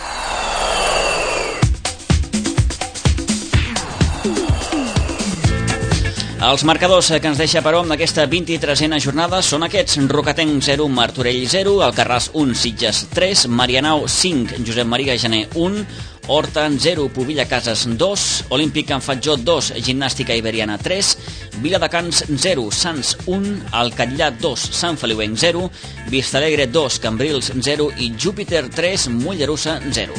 A: Els marcadors que ens deixa però amb aquesta vint-i-tresena jornada són aquests: Rocatenc zero, Martorell zero, Alcarràs un, Sitges tres, Marianao cinc, Josep Maria Gené un, Horta zero, Pobilla Cases dos, Olímpic Can Fatjó dos, Gimnàstica Iberiana tres, Viladecans zero, Sants un, Alcatllà dos, Sant Feliuenc zero, Vistalegre dos, Cambrils zero i Júpiter tres, Mollerussa zero.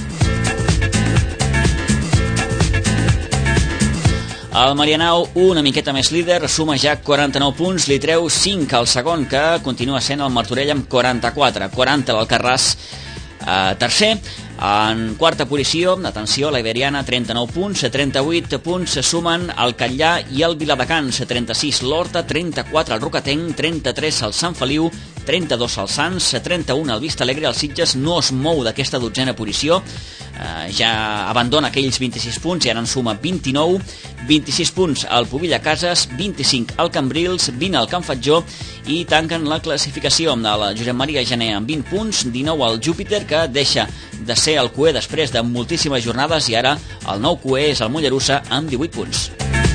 A: El Marianao, una miqueta més líder, suma ja quaranta-nou punts, li treu cinc al segon, que continua sent el Martorell amb quaranta-quatre, quaranta l'Alcarràs eh, tercer. En quarta posició, atenció, la Iberiana, trenta-nou punts, trenta-vuit punts sumen el Catllà i el Viladecans, trenta-sis l'Horta, trenta-quatre el Rocatenc, trenta-tres el Sant Feliu, trenta-dos el Sants, trenta-un el Vistalegre. El Sitges no es mou d'aquesta dotzena posició, eh, ja abandona aquells vint-i-sis punts i ara en suma vint-i-nou, vint-i-sis punts al Pobilla Cases, vint-i-cinc al Cambrils, vint al Can Fatjó i tanquen la classificació amb el Josep Maria Gené amb vint punts, dinou al Júpiter, que deixa de ser el cuer després de moltíssimes jornades, i ara el nou cuer és el Mollerussa amb divuit punts.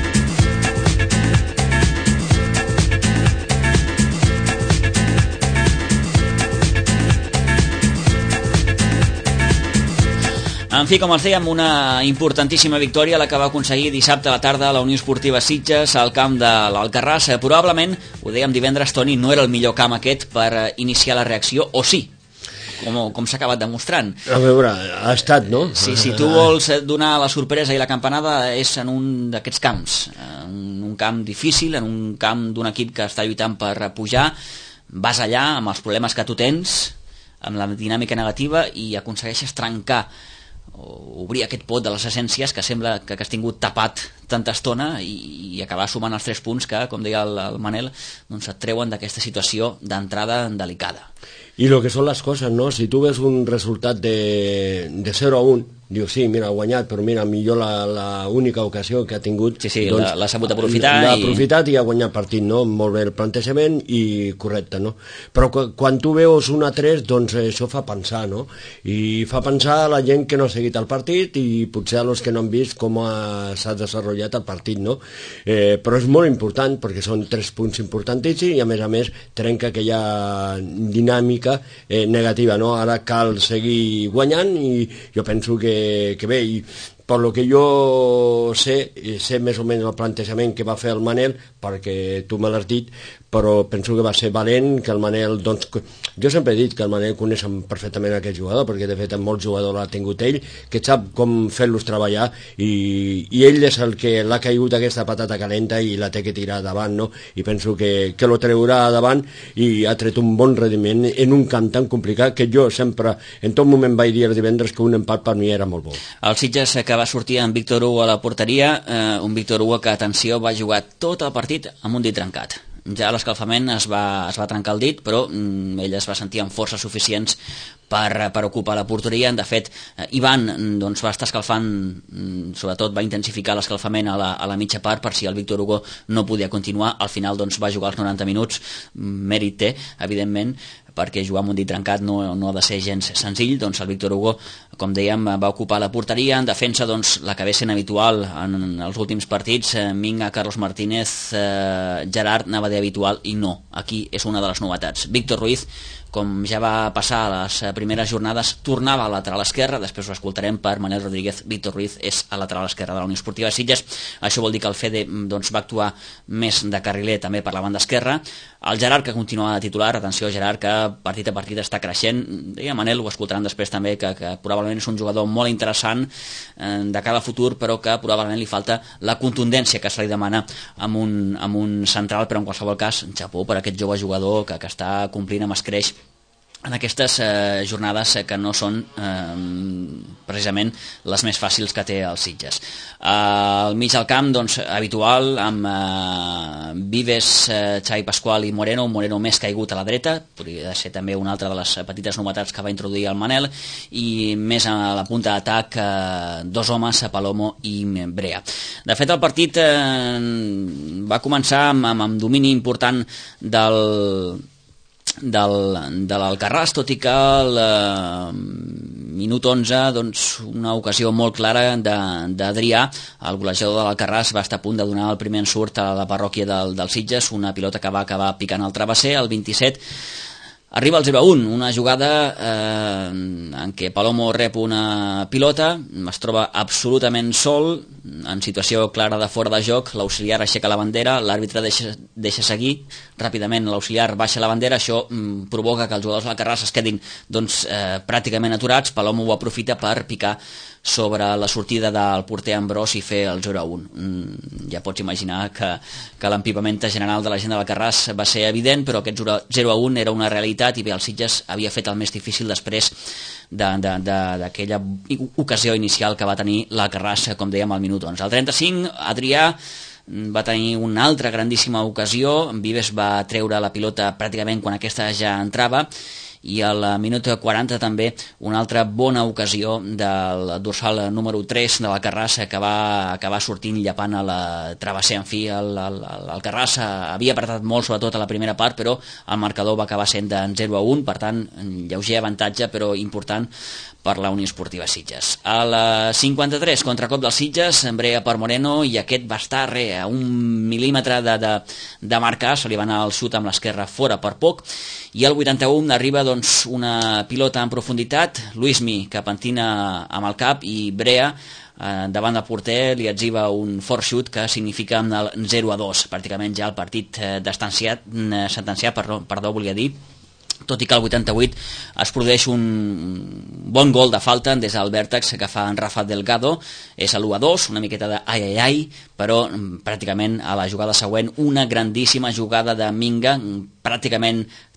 A: En fi, com els dèiem, una importantíssima victòria la que va aconseguir dissabte a la tarda la Unió Esportiva Sitges al camp de l'Alcarràs. Probablement, ho dèiem divendres, Toni, no era el millor camp aquest per iniciar la reacció, o sí? Com, com s'ha acabat demostrant.
B: A veure, ha estat, no?
A: Sí, si tu vols donar la sorpresa i la campanada és en un d'aquests camps, en un camp difícil, en un camp d'un equip que està lluitant per pujar, vas allà amb els problemes que tu tens, amb la dinàmica negativa, i aconsegueixes trencar o obrir aquest pot de les essències que sembla que has tingut tapat tanta estona i, i acabar sumant els tres punts que, com deia el, el Manel, doncs et treuen d'aquesta situació d'entrada delicada.
B: I el que són les coses, no? Si tu ves un resultat de, de zero a un, dius, sí, mira, ha guanyat, però mira, millor la, la única ocasió que ha tingut...
A: Sí, sí,
B: doncs,
A: l'ha sabut aprofitar.
B: L'ha
A: i...
B: aprofitat i ha guanyat partit, no? Molt bé el plantejament i correcte, no? Però quan tu veus un a tres, doncs això fa pensar, no? I fa pensar a la gent que no ha seguit el partit i potser a los que no han vist com s'ha desenvolupat el partit, no? Eh, però és molt important perquè són tres punts importantíssims i a més a més trenca aquella dinàmica eh, negativa, no? Ara cal seguir guanyant i jo penso que, que bé, i per lo que jo sé, sé més o menys el plantejament que va fer el Manel, perquè tu me l'has dit, però penso que va ser valent, que el Manel, doncs, jo sempre he dit que el Manel coneix perfectament aquest jugador, perquè de fet molts jugadors l'ha tingut ell, que sap com fer-los treballar, i, i ell és el que l'ha caigut aquesta patata calenta i la té que tirar davant, no? I penso que, que lo treurà davant i ha tret un bon rendiment en un camp tan complicat que jo sempre, en tot moment vaig dir el divendres que un empat per mi era molt bo.
A: El Sitges que va sortir amb Víctor Hugo a la porteria, eh, un Víctor Hugo que, atenció, va jugar tot el partit amb un dit trencat. Ja a l'escalfament es va, es va trencar el dit, però mm, ell es va sentir amb forces suficients per, per ocupar la porteria. De fet, eh, Ivan doncs, va estar escalfant, mm, sobretot va intensificar l'escalfament a la, a la mitja part per si el Víctor Hugo no podia continuar. Al final doncs, va jugar els noranta minuts, mèrit té, evidentment, perquè jugar amb un dit trencat no, no ha de ser gens senzill. Doncs el Víctor Hugo, com dèiem, va ocupar la porteria. En defensa, doncs, la que ve sent habitual en els últims partits, eh, Minga, Carlos Martínez, eh, Gerard anava d'habitual i no, aquí és una de les novetats. Víctor Ruiz, com ja va passar a les primeres jornades, tornava a lateral esquerra, després ho escoltarem per Manel Rodríguez. Víctor Ruiz és a lateral esquerra de la Unió Esportiva Sitges. Això vol dir que el Fede doncs, va actuar més de carriler també per la banda esquerra. El Gerard, que continua de titular, atenció Gerard, que partit a partit està creixent. Deia Manel, ho escoltaran després també, que, que probablement és un jugador molt interessant eh, de cara al futur, però que probablement li falta la contundència que se li demana amb un, amb un central, però en qualsevol cas, xapó per aquest jove jugador que, que està complint amb escreix en aquestes eh, jornades que no són eh, precisament les més fàcils que té el Sitges. Eh, al mig del camp, doncs, habitual, amb eh, Vives, eh, Xavi Pasqual i Moreno, Moreno més caigut a la dreta, podria ser també una altra de les petites novetats que va introduir el Manel, i més a la punta d'atac, eh, dos homes, Palomo i Brea. De fet, el partit eh, va començar amb, amb, amb domini important del... del, de l'Alcarràs, tot i que al eh, minut onze doncs, una ocasió molt clara d'Adrià, el golejador de l'Alcarràs, va estar a punt de donar el primer ensurt a la parròquia del, del Sitges, una pilota que va acabar picant el travesser. Al vint-i-set arriba el zero a un, una jugada eh, en què Palomo rep una pilota, es troba absolutament sol, en situació clara de fora de joc, l'auxiliar aixeca la bandera, l'àrbitre deixa, deixa seguir, ràpidament l'auxiliar baixa la bandera, això mm, provoca que els jugadors de l'Alcarràs es quedin doncs, eh, pràcticament aturats. Palomo ho aprofita per picar sobre la sortida del porter Ambrós i fer el zero a un. Mm, ja pots imaginar que, que l'empipament general de la gent de l'Alcarràs va ser evident, però aquest zero a un era una realitat i bé, el Sitges havia fet el més difícil després d'aquella ocasió inicial que va tenir l'Alcarràs, com dèiem, al minut onze. Al trenta-cinc, Adrià va tenir una altra grandíssima ocasió, Vives va treure la pilota pràcticament quan aquesta ja entrava, i al minut quaranta també una altra bona ocasió del dorsal número tres de l'Alcarràs, que va acabar sortint llapant a la travesser. En fi, l'Alcarràs havia apretat molt, sobretot a la primera part, però el marcador va acabar sent de zero a un, per tant, lleuger avantatge, però important per la Unió Esportiva Sitges. A la cinquanta-tres, contracop del Sitges, Brea per Moreno, i aquest va estar re, a un mil·límetre de, de, de marcar, se li va anar el xut amb l'esquerra fora per poc, i al vuitanta-un arriba doncs, una pilota en profunditat, Luismi que pentina amb el cap, i Brea eh, davant del porter li etziba un fort xut que significa el zero a dos, pràcticament ja el partit eh, sentenciat, eh, sentenciat perdó, perdó, volia dir, tot i que al vuitanta-vuit es produeix un bon gol de falta des del vèrtex que fa en Rafa Delgado, és a l'u a dos, una miqueta de ai ai ai, però pràcticament a la jugada següent una grandíssima jugada de Minga, pràcticament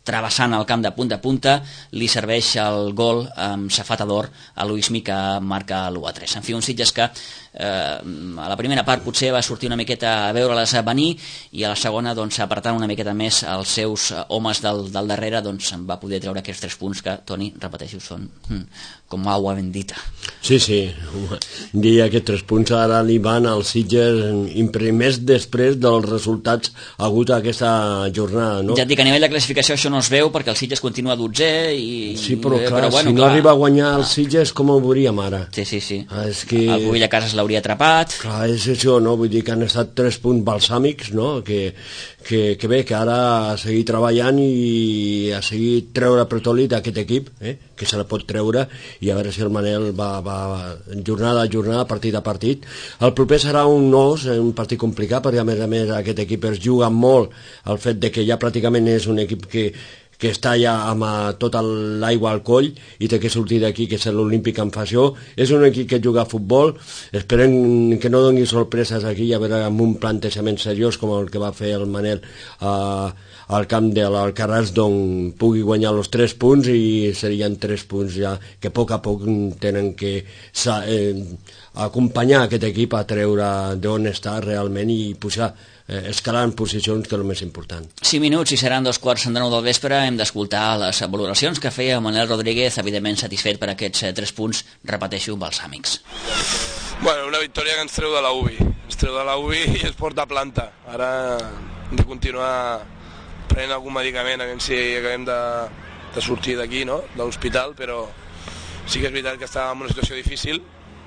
A: travessant el camp de punta a punta, li serveix el gol amb safata d'or a Luismi, que marca l'u a tres. En fi, un Sitges que eh, a la primera part potser va sortir una miqueta a veure-les venir, i a la segona, doncs, apretant una miqueta més els seus homes del, del darrere, doncs va poder treure aquests tres punts que, Toni, repeteixo, són hm, com aigua bendita.
B: Sí, sí, diria que tres punts ara li van als Sitges imprimers després dels resultats hagut aquesta jornada, no?
A: Ja et dic, a nivell de classificació això no es veu perquè el Sitges continua dotzè i...
B: Sí, però clar,
A: però, bueno,
B: si no
A: clar,
B: arriba a guanyar el Sitges, com ho veuríem ara?
A: Sí, sí, sí.
B: Ah, és que...
A: El Covella Cases l'hauria atrapat.
B: Clar, és això, no? Vull dir que han estat tres punts balsàmics, no? Que, que, que bé, que ara a seguir treballant i a seguir treure pretòlit d'aquest equip, eh? Que se la pot treure, i a veure si el Manel va, va jornada a jornada, partit a partit. El proper serà un nos, un partit complicat, perquè a més a més aquest equip es juga molt el fet de que ja pràcticament és un equip que que està ja amb tota l'aigua al coll i té que sortir d'aquí, que és l'Olímpic en fació. És un equip que juga a futbol, esperem que no doni sorpreses aquí, a veure, amb un plantejament seriós com el que va fer el Manel eh, al camp de l'Alcarràs, d'on pugui guanyar els tres punts, i serien tres punts ja que a poc a poc tenen que eh, acompanyar aquest equip a treure d'on està realment i pujar eh, escalar en posicions, que és el més important.
A: cinc minuts i seran dos quarts de nou del vespre. Hem d'escoltar les valoracions que feia Manel Rodríguez, evidentment satisfet per aquests eh, tres punts, repeteixo, balsàmics.
H: Bueno, una victòria que ens treu de la U B I. Ens treu de la U B I i es porta a planta. Ara hem de continuar prenent algun medicament, a veure si acabem de, de sortir d'aquí, no?, de l'hospital, però sí que és veritat que estàvem en una situació difícil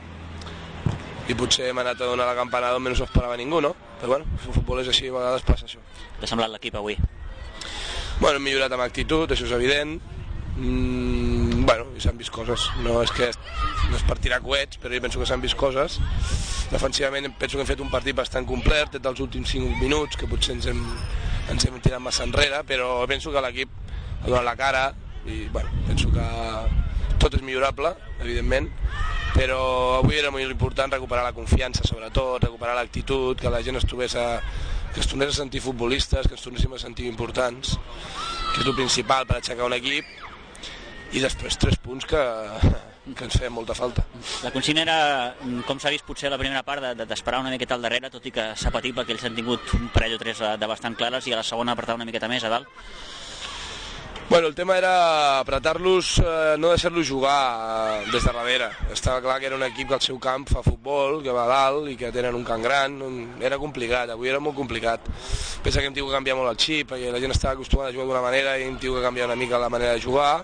H: i potser hem anat a donar la campanada on no s'ho esperava ningú, no? Però bueno, el futbol és així, a vegades passa això.
A: T'ha semblat l'equip avui?
H: Bueno, hem millorat amb actitud, això és evident. Mm, bueno, i s'han vist coses. No és que no és per tirar coets, però jo penso que s'han vist coses. Defensivament penso que hem fet un partit bastant complet, des dels últims cinc minuts, que potser ens hem, ens hem tirat massa enrere, però penso que l'equip ha donat la cara i bueno, penso que tot és millorable, evidentment, però avui era molt important recuperar la confiança, sobretot, recuperar l'actitud, que la gent es trobés a, que es tornés a sentir futbolistes, que ens tornéssim a sentir importants, que és el principal per aixecar un equip, i després tres punts que, que ens feien molta falta.
A: La consigna era, com s'ha vist potser la primera part, d'esperar una miqueta al darrere, tot i que s'ha patit perquè ells han tingut un parell o tres de bastant clares, i a la segona apretar una miqueta més a dalt.
H: Bueno, el tema era apretar-los, eh, no deixar-los jugar eh, des de darrere. Estava clar que era un equip que al seu camp fa futbol, que va a dalt i que tenen un camp gran. Era complicat, avui era molt complicat. Pensa que hem tingut que canviar molt el xip, perquè la gent estava acostumada a jugar d'una manera i hem tingut que canviar una mica la manera de jugar.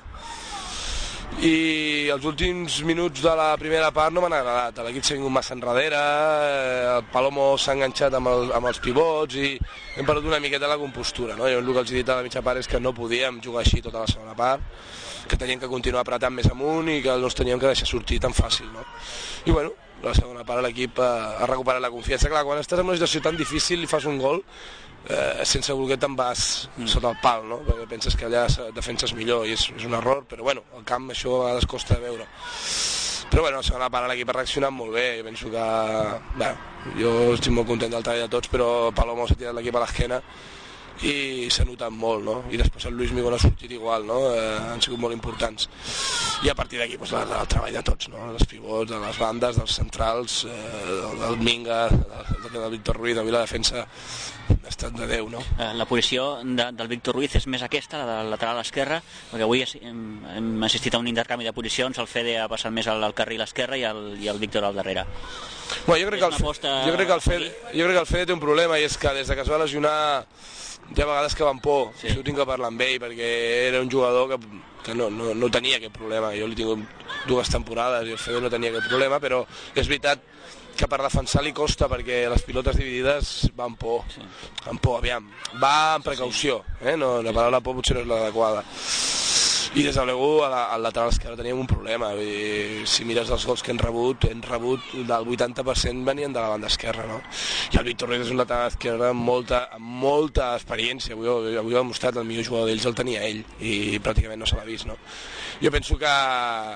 H: I els últims minuts de la primera part no m'han agradat. L'equip s'ha vingut massa enrere, el Palomo s'ha enganxat amb, el, amb els pivots i hem perdut una miqueta la compostura, no? Jo el que els he dit a la mitja part és que no podíem jugar així tota la segona part, que teníem que continuar apretant més amunt i que no ens teníem que deixar sortir tan fàcil, no? I bueno, la segona part l'equip ha, ha recuperat la confiança. Clar, quan estàs en una situació tan difícil i fas un gol, Eh, sense voler te'n vas mm. sota el pal, no? Perquè penses que allà defenses millor i és, és un error, però bueno, al camp això a vegades costa de veure. Però bueno, la segona part l'equip ha reaccionat molt bé, jo penso que bé, jo estic molt content del treball de tots, però Palomo s'ha tirat l'equip a l'esquena i s'ha notat molt, no? I després el Luis Miguel ha sortit igual, no? Eh, han sigut molt importants. I a partir d'aquí, doncs, el treball de tots, no? Els pivots, de les bandes, dels centrals, eh, del, del Minga, del, del Víctor Ruiz, avui la defensa ha estat de Déu, no?
A: La posició de, del Víctor Ruiz és més aquesta, la del lateral esquerre, perquè avui hem, hem assistit a un intercanvi de posicions, el Fede ha passat més al, al carril esquerre i el, i el Víctor al darrere.
H: Bueno, jo crec que el, jo crec que el Fede, jo crec que el Fede té un problema, i és que des que es va lesionar hi ha vegades que van por, sí. Això ho tinc que parlar amb ell, perquè era un jugador que, que no, no, no tenia aquest problema. Jo li tinc dues temporades i el Fede no tenia aquest problema, però és veritat que per defensar li costa, perquè les pilotes dividides van por, sí. Van por, aviam, va amb precaució, eh? No, la paraula por potser no és l'adequada. I des de l'U al lateral esquerre teníem un problema. I si mires els gols que hem rebut, hem rebut del vuitanta per cent venien de la banda esquerra, no? I el Víctor Ruiz és un lateral esquerre amb molta, amb molta experiència. Avui, avui ho ha demostrat, el millor jugador d'ells el tenia ell i pràcticament no se l'ha vist, no? Jo penso que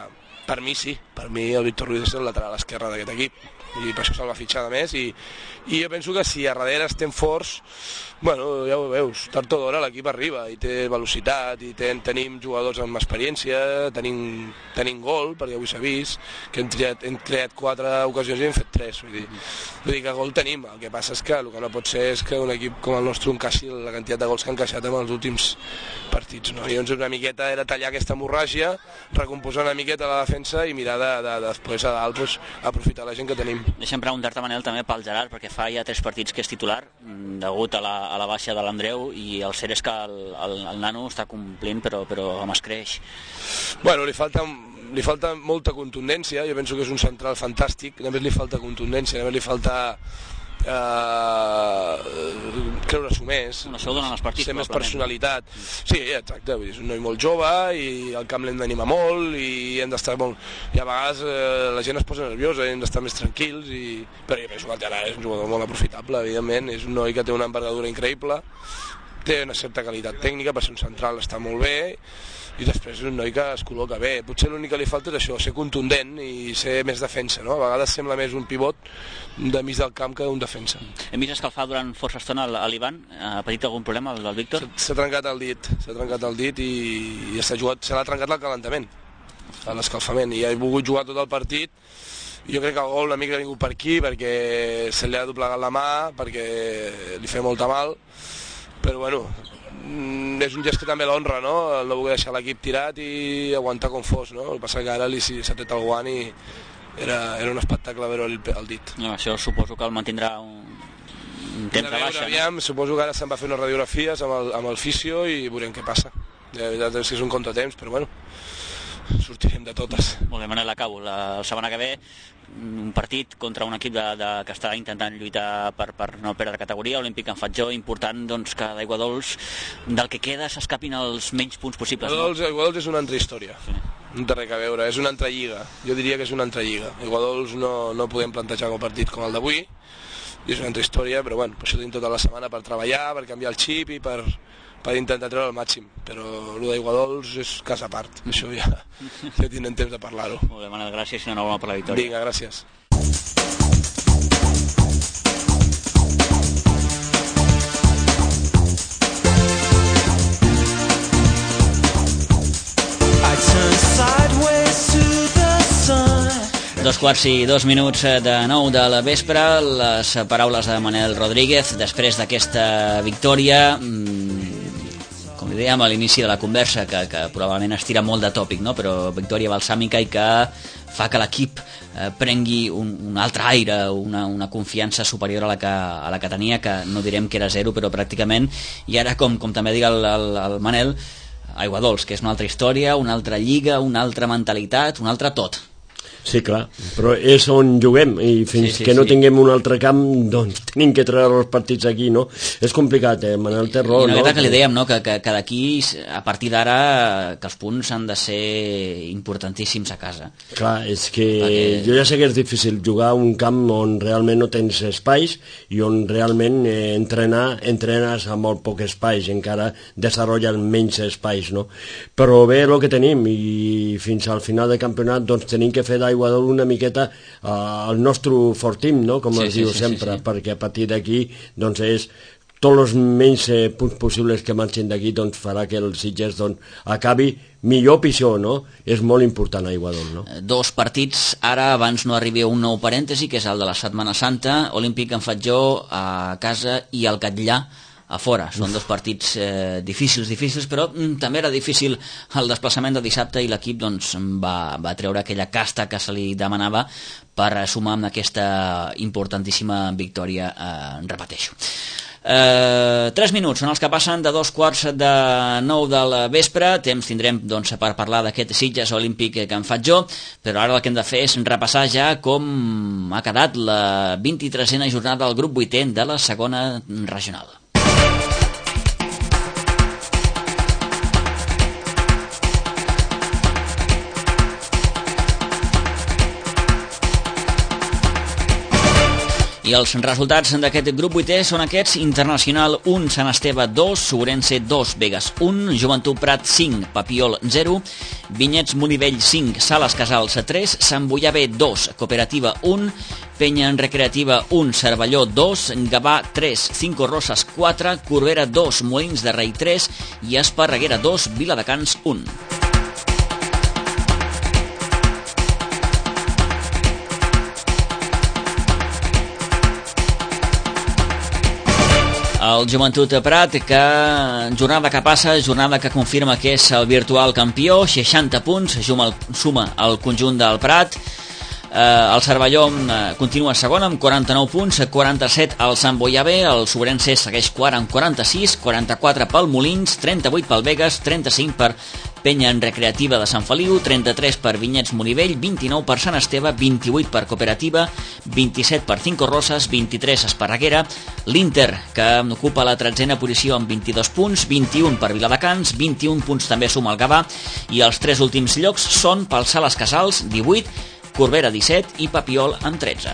H: Per mi sí, per mi el Víctor Ruiz és el lateral esquerre d'aquest equip i per això se'l va fitxar de més i, i jo penso que si a darrere estem forts, bueno, ja ho veus, tard o d'hora l'equip arriba i té velocitat i ten, tenim jugadors amb experiència, tenim, tenim gol, perquè avui s'ha vist que hem, triat, hem creat quatre ocasions i hem fet tres, vull dir, vull dir que gol tenim, el que passa és que el que no pot ser és que un equip com el nostre encaixi la quantitat de gols que ha encaixat en els últims partits, no? I llavors una miqueta era tallar aquesta hemorràgia, recomposar una miqueta la defensa i mirar de, de, de després a dalt pues, aprofitar la gent que tenim.
A: Deixa'm preguntar-te, Manel, també pel Gerard, perquè fa ja tres partits que és titular, degut a la, a la baixa de l'Andreu, i el cert és que el, el, el nano està complint, però, però amb escreix.
H: Bueno, li falta, li falta molta contundència, jo penso que és un central fantàstic, només li falta contundència, només li falta Uh, creure-s'ho més,
A: no, això ho donen els partits,
H: ser més personalitat. Sí, exacte, és un noi molt jove i el camp l'hem d'animar molt i hem d'estar molt... I a vegades eh, la gent es posa nerviosa i hem d'estar més tranquils, i... però jo penso que el Gerard és un jugador molt aprofitable, evidentment, és un noi que té una envergadura increïble, té una certa qualitat tècnica, per ser un central està molt bé, i després és un noi que es col·loca bé. Potser l'únic que li falta és això, ser contundent i ser més defensa, no? A vegades sembla més un pivot de mig del camp que un defensa.
A: Hem vist escalfar durant força estona l'Ivan. Ha patit algun problema el, el Víctor?
H: S'ha trencat el dit, s'ha trencat el dit i, i s'ha jugat, se l'ha trencat el calentament, l'escalfament, i ha volgut jugar tot el partit. Jo crec que el gol una mica ha vingut per aquí, perquè se li ha doblegat la mà, perquè li feia molta mal, però bueno, és un gest que també l'honra, no? El no voler deixar l'equip tirat i aguantar com fos, no? El que passa que ara li s'ha tret el guant i era, era un espectacle veure el, el dit.
A: No, això suposo que el mantindrà un, un temps de baixa.
H: Aviam, no? Suposo que ara se'n va fer unes radiografies amb el, amb el fisio i veurem què passa. La veritat és que és un contratemps, però bueno, sortirem de totes.
A: Molt bé, Manel, acabo. La setmana que ve un partit contra un equip de, de, que està intentant lluitar per, per no perdre categoria, Olímpic en Fatjó, important doncs, que d'Aiguadols del que queda s'escapin els menys punts possibles.
H: Aiguadols,
A: no?
H: Aiguadols és una altra història, sí. No té res a veure, és una altra lliga, jo diria que és una altra lliga. Aiguadols no, no podem plantejar un partit com el d'avui, i és una altra història, però bueno, per això tenim tota la setmana per treballar, per canviar el xip i per, per intentar treure el màxim, però el d'Aiguadols és cas a part, això ja, ja tindrem temps de parlar-ho.
A: Molt bé, Manel, gràcies i enhorabona per la victòria.
H: Vinga, gràcies.
A: Dos quarts i dos minuts de nou de la vespre, les paraules de Manel Rodríguez després d'aquesta victòria, com li dèiem a l'inici de la conversa, que, que probablement es tira molt de tòpic, no? Però victòria balsàmica i que fa que l'equip eh, prengui un, un altre aire, una, una confiança superior a la, que, a la que tenia, que no direm que era zero, però pràcticament, i ara, com, com també diu el, el, el Manel, Aiguadols, que és una altra història, una altra lliga, una altra mentalitat, un altre tot.
B: Sí, clar, però és on juguem i fins sí, sí, que no sí. tinguem un altre camp, doncs tenim que treure els partits aquí, no? És complicat, eh? Manel té raó,
A: I una
B: no?
A: que li dèiem, no? Que, que, que d'aquí, a partir d'ara, que els punts han de ser importantíssims a casa.
B: Clar, és que
A: Perquè...
B: jo ja sé que és difícil jugar a un camp on realment no tens espais i on realment eh, entrenar, entrenes a molt poc espais, encara desenvolupen menys espais, no? Però bé, el que tenim, i fins al final del campionat doncs tenim que fer d'Aiguadol una miqueta uh, el nostre fort team, no? Com
A: sí,
B: es
A: sí,
B: diu
A: sí,
B: sempre,
A: sí, sí.
B: perquè a partir d'aquí doncs és tots els menys eh, punts possibles que marxin d'aquí doncs farà que el Sitges doncs, acabi millor o pitjor, no? És molt important Aiguadol, no?
A: Dos partits, ara abans no arribi a un nou parèntesi, que és el de la Setmana Santa, Olímpic en Fatjó a casa i el Catllà a fora. Són dos partits eh, difícils, difícils, però mm, també era difícil el desplaçament de dissabte i l'equip doncs, va, va treure aquella casta que se li demanava per sumar amb aquesta importantíssima victòria, eh, repeteixo. Eh, tres minuts són els que passen de dos quarts de nou del vespre. Temps tindrem doncs, per parlar d'aquest Sitges Olímpic que en faig jo, però ara el que hem de fer és repassar ja com ha quedat la vint-i-tresena jornada del grup vuitè de la segona regional. I els resultats d'aquest grup vuitè són aquests: Internacional un, Sant Esteve dos, Sobrense dos, Begues un, Joventut Prat cinc, Papiol zero, Vinyets Molivell cinc, Sales Casals tres, Sant Boià dos, Cooperativa un, Penya Recreativa un, Cervelló dos, Gavà tres, Cinco Roses quatre, Corbera dos, Molins de Rei tres i Esparreguera dos, Viladecans un. El Joventut Prat, que jornada que passa, jornada que confirma que és el virtual campió, seixanta punts, suma el, suma el conjunt del Prat. Eh, el Cervelló eh, continua segon amb quaranta-nou punts, quaranta-set el Sant Boià B, el Sobrense segueix quart amb quaranta-sis, quaranta-quatre pel Molins, trenta-vuit pel Begues, trenta-cinc per Penya en Recreativa de Sant Feliu, trenta-tres per Vinyets Molivell, vint-i-nou per Sant Esteve, vint-i-vuit per Cooperativa, vint-i-set per Cinco Roses, vint-i-tres Esparreguera, l'Inter, que ocupa la tretzena posició amb vint-i-dos punts, vint-i-un per Viladecans, vint-i-un punts també suma el Gavà, i els tres últims llocs són pel Sales Casals, divuit, Corbera disset i Papiol amb tretze.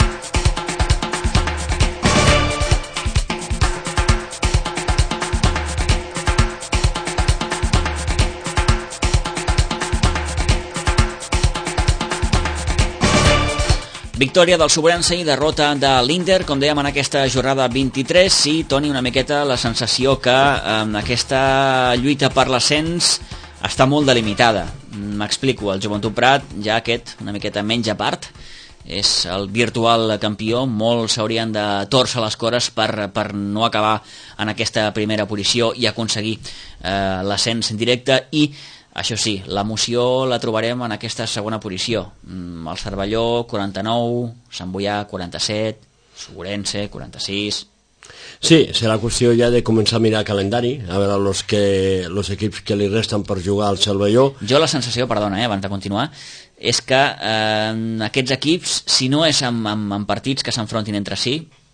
A: Victòria del Sobrense i derrota de l'Inter, com dèiem, en aquesta jornada vint-i-tres. Sí, Toni, una miqueta la sensació que en aquesta lluita per l'ascens està molt delimitada. M'explico, el Joventut Prat, ja aquest, una miqueta menys a part, és el virtual campió. Molts s'haurien de tòrcer les cores per, per no acabar en aquesta primera posició i aconseguir eh, l'ascens en directe. I això sí, l'emoció la trobarem en aquesta segona posició. El Cervelló, quaranta-nou, Sant Boià, quaranta-set, Sobrense, quaranta-sis...
B: Sí, serà qüestió ja de començar a mirar calendari, a veure los que, los equips que li resten per jugar al Cervelló.
A: Jo la sensació, perdona, eh, abans de continuar, és que eh, aquests equips, si no és amb, amb, amb partits que s'enfrontin entre si,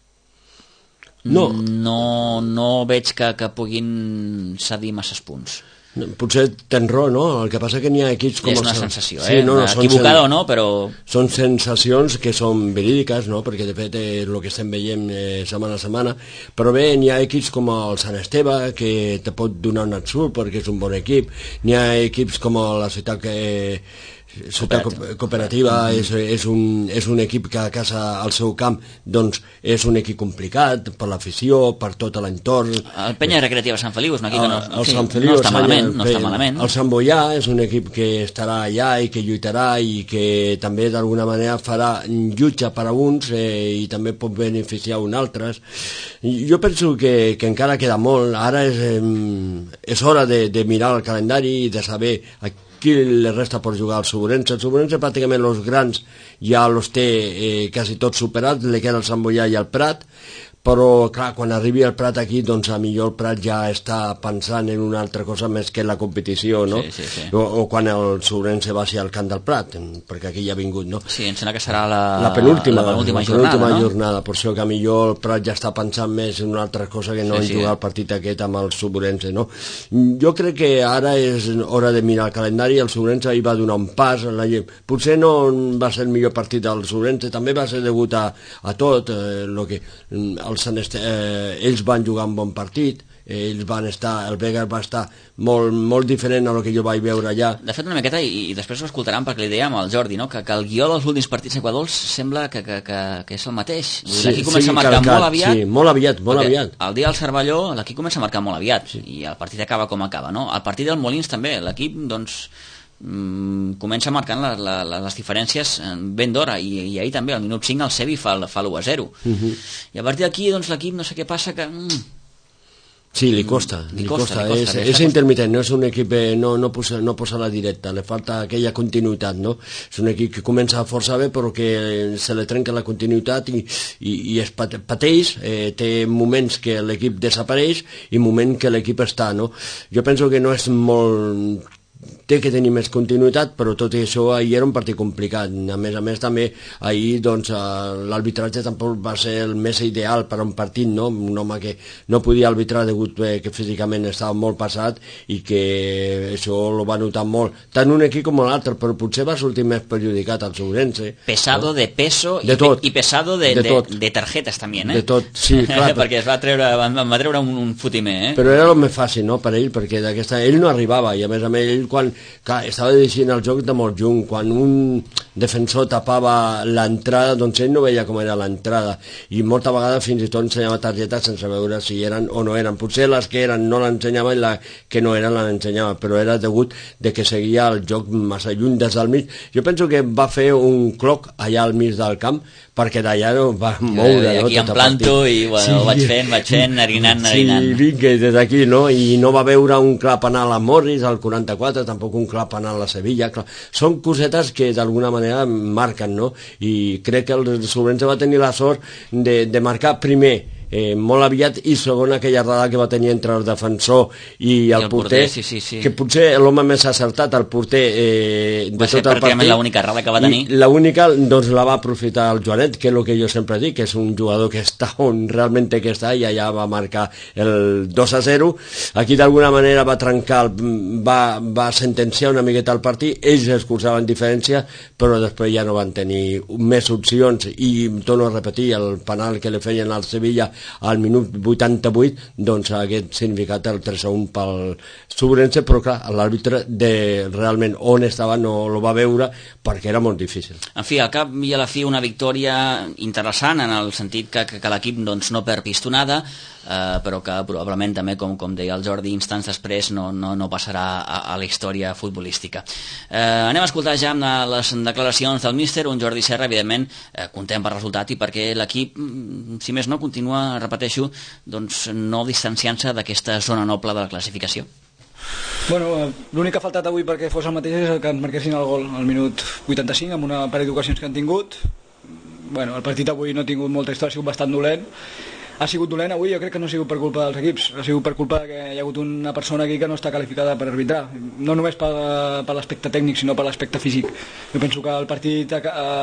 A: no, no, no veig que, que puguin cedir masses punts.
B: Potser tens raó, no? El que passa que n'hi ha equips com...
A: És
B: una
A: sensació, eh? Sí, no, no, equivocada o no, però...
B: Són sensacions que són verídiques, no? Perquè de fet és el que estem veient eh, setmana a setmana, però bé, n'hi ha equips com el Sant Esteve, que te pot donar un ensurt perquè és un bon equip, n'hi ha equips com la ciutat que... Ciutat Cooperativa, cooperativa és, és, un, és un equip que a casa, al seu camp, doncs és un equip complicat per l'afició, per tot l'entorn.
A: El Penya Recreativa Sant Feliu és un equip que no,
B: el, el
A: sí,
B: Sant Feliu,
A: no, està malament, no està malament.
B: El Sant Boià és un equip que estarà allà i que lluitarà i que també d'alguna manera farà lluita per a uns eh, i també pot beneficiar un altres. Jo penso que, que encara queda molt. Ara és, eh, és hora de, de mirar el calendari i de saber a qui li resta per jugar al Sobrense. El Sobrense pràcticament els grans ja els té eh, quasi tots superats, li queda el Sant Boià i el Prat, però clar, quan arribi el Prat aquí, doncs a millor el Prat ja està pensant en una altra cosa més que la competició, no?
A: Sí, sí, sí.
B: O, o quan el Sobrense va ser al camp del Prat, perquè aquí ja ha vingut, no?
A: Sí, em sembla que serà la,
B: la penúltima,
A: la penúltima
B: la
A: jornada,
B: penúltima
A: no?
B: jornada, per això que a millor el Prat ja està pensant més en una altra cosa que no
A: sí,
B: en
A: sí.
B: jugar el partit aquest amb el Sobrense, no? Jo crec que ara és hora de mirar el calendari. El Sobrense hi va donar un pas, la... potser no va ser el millor partit del Sobrense, també va ser degut a, a tot, eh, lo que el Sant Esteve, eh, ells van jugar un bon partit, ells van estar, el Vegas va estar molt, molt diferent a lo que jo vaig veure allà.
A: De fet, una miqueta, i, i després ho escoltaran perquè li dèiem al Jordi, no? que, que el guió dels últims partits equadors sembla que, que, que, que és el mateix. Sí, l'equip comença sí, a marcar calcat, molt aviat.
B: Sí, molt aviat, molt aviat.
A: El dia del Cervelló, l'equip comença a marcar molt aviat, sí. I el partit acaba com acaba, no? El partit del Molins també, l'equip, doncs, mm, comença marcant la, la, les diferències ben d'hora, i, i ahir també, al minut cinc, el Sevi fa, fa l'u a zero. Uh -huh. I a partir d'aquí, doncs, l'equip, no sé què passa, que... Mm,
B: Sí, li costa,
A: li
B: li
A: costa,
B: costa.
A: li costa
B: és, és intermitent, no és un equip, eh, no, no, posa, no posa la directa, li falta aquella continuïtat, no? És un equip que comença força bé però que se li trenca la continuïtat i, i, i es pateix, eh, té moments que l'equip desapareix i moments que l'equip està, no? Jo penso que no és molt té que tenir més continuïtat, però tot i això ahir era un partit complicat. A més a més també ahir doncs, l'arbitratge tampoc va ser el més ideal per a un partit, no? Un home que no podia arbitrar degut a que físicament estava molt passat i que això lo va notar molt, tant un equip com l'altre, però potser va sortir més perjudicat al Ourense.
A: Pesado, no? De peso
B: de
A: i,
B: tot.
A: i pesado de,
B: de,
A: de, de tarjetes també, eh?
B: De tot, sí, clar.
A: Perquè es va treure, van, va treure un, un fotimer, eh?
B: Però era el més fàcil, no?, per ell, perquè d'aquesta ell no arribava, i a més a més ell quan clar, estava decidint el joc de molt lluny, quan un defensor tapava l'entrada, doncs ell no veia com era l'entrada, i molta vegada fins i tot ensenyava targetes sense veure si eren o no eren. Potser les que eren no l'ensenyava i la que no eren l'ensenyava, però era degut de que seguia el joc massa lluny des del mig. Jo penso que va fer un cloc allà al mig del camp, perquè d'allà no va moure,
A: I aquí
B: no,
A: em planto i bueno, sí, vaig fent, vaig fent, narinant, narinant.
B: Sí, vinga, des d'aquí, no? I no va veure un clar penal a Morris al quaranta-quatre, tampoc un clar penal a Sevilla. Clar. Són cosetes que d'alguna manera marquen, no? I crec que el Ourense va tenir la sort de, de marcar primer Eh, molt aviat, i segon aquella errada que va tenir entre el defensor i el, I el porter, porter
A: sí, sí, sí.
B: que potser l'home més acertat, el porter eh, de
A: va ser
B: tot el partit,
A: l'única errada que va tenir,
B: i l'única doncs la va aprofitar el Joanet, que és el que jo sempre dic, que és un jugador que està on realment té que estar, i allà va marcar el dos a zero. Aquí d'alguna manera va trencar el, va, va sentenciar una miqueta el partit, ells es cursaven diferència, però després ja no van tenir més opcions, i torno a repetir, el penal que li feien al Sevilla al minut vuitanta-vuit, doncs hagués significat el tres a un pel Ourense, però clar, l'àrbitre de realment on estava no el va veure perquè era molt difícil.
A: En fi, al cap i a la fi una victòria interessant en el sentit que, que, que l'equip doncs, no perd pistonada, eh, però que probablement també, com, com deia el Jordi instants després, no, no, no passarà a, a la història futbolística. Eh, anem a escoltar ja les declaracions del míster, un Jordi Serra, evidentment, eh, content per resultat i perquè l'equip, si més no, continua, repeteixo, doncs no distanciant-se d'aquesta zona noble de la classificació.
I: Bueno, l'únic que ha faltat avui perquè fos el mateix és el que ens marquessin el gol al minut vuitanta-cinc amb una parell d'ocasions que han tingut. Bueno, el partit avui no ha tingut molta història, ha sigut bastant dolent. Ha sigut dolent avui, jo crec que no ha sigut per culpa dels equips, ha sigut per culpa que hi ha hagut una persona aquí que no està qualificada per arbitrar, no només per, per l'aspecte tècnic sinó per l'aspecte físic. Jo penso que el partit ha,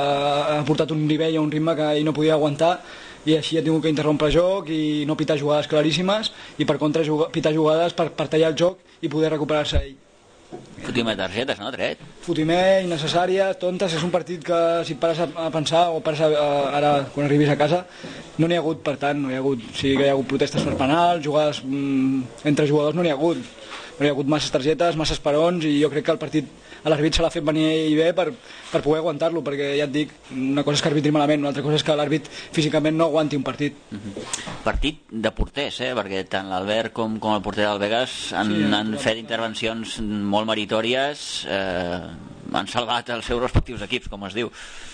I: ha portat un nivell o un ritme que ell no podia aguantar, i així ha tingut que interrompre el joc i no pitar jugades claríssimes, i per contra pitar jugades per, per tallar el joc i poder recuperar-se ell.
A: Fotimer de targetes, no, Tret?
I: Fotimer, innecessàries, tontes. És un partit que si pares a pensar o pares a, ara quan arribis a casa no n'hi ha hagut, per tant, no hi ha hagut, sí que hi ha hagut protestes per penal, jugades mmm, entre jugadors no n'hi ha hagut, no hi ha hagut masses targetes, masses perons, i jo crec que el partit a l'àrbit se l'ha fet venir ell bé per, per poder aguantar-lo, perquè ja et dic, una cosa és que arbitri malament, una altra cosa és que l'àrbit físicament no aguanti un partit.
A: Mm-hmm. Partit de porters, eh? Perquè tant l'Albert com, com el porter del Vegas han, sí, han fet intervencions molt meritòries, eh, han salvat els seus respectius equips, com es diu.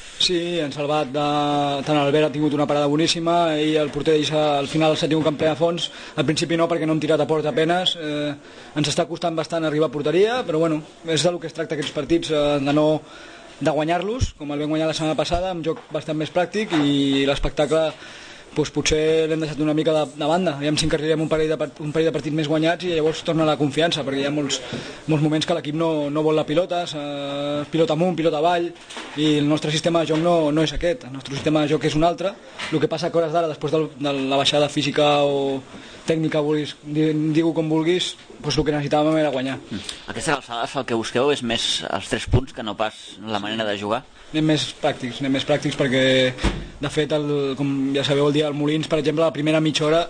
I: Sí, han salvat, de... tant l'Albert ha tingut una parada boníssima, i el porter al final s'ha tingut campió a fons, al principi no perquè no hem tirat a porta apenes, eh, ens està costant bastant arribar a porteria, però bueno, és del que es tracta aquests partits, eh, de no de guanyar-los, com el vam guanyar la setmana passada, amb joc bastant més pràctic, i l'espectacle doncs potser l'hem deixat una mica de, de banda, aviam si encarrirem un parell, de, un parell de partits més guanyats i llavors torna la confiança, perquè hi ha molts, molts moments que l'equip no, no vol la pilota, eh, pilota amunt, pilota avall, i el nostre sistema de joc no, no és aquest, el nostre sistema de joc és un altre. El que passa que hores d'ara, després de, de la baixada física o tècnica, vulguis, digue com vulguis, doncs el que necessitàvem era guanyar.
A: Aquestes alçades el que busqueu és més els tres punts que no pas la manera de jugar?
I: Anem més pràctics, anem més pràctics perquè, de fet, el, com ja sabeu, el dia del Molins, per exemple, la primera mitja hora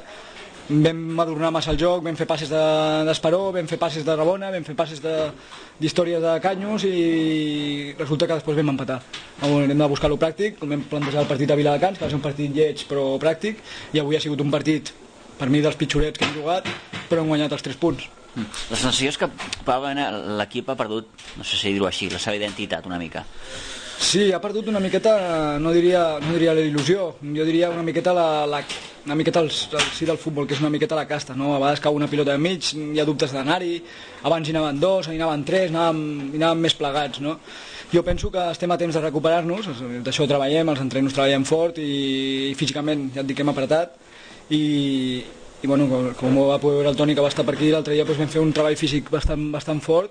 I: vam adornar massa el joc, vam fer passes d'esperó, de, vam fer passes de Rabona, vam fer passes d'històries de, de Canyos, i resulta que després vam empatar. Hem de buscar lo pràctic, com vam plantejar el partit a Viladecans, que va ser un partit lleig però pràctic, i avui ha sigut un partit, per mi, dels pitjorets que hem jugat, però hem guanyat els tres punts.
A: La sensació és que l'equip ha perdut, no sé si dir-ho així, la seva identitat una mica.
I: Sí, ha perdut una miqueta, no diria, no diria la il·lusió, jo diria una miqueta la, la, una miqueta el, el sí del futbol, que és una miqueta la casta, no? A vegades cau una pilota de mig, hi ha dubtes d'anar-hi, abans hi anaven dos, hi anaven tres, anàvem, hi anàvem més plegats, no? Jo penso que estem a temps de recuperar-nos, d'això treballem, els entrenos treballem fort i, i físicament ja et dic que hem apretat, i, i bueno, com, com va poder veure el Toni que va estar per aquí l'altre dia, doncs vam fer un treball físic bastant, bastant fort,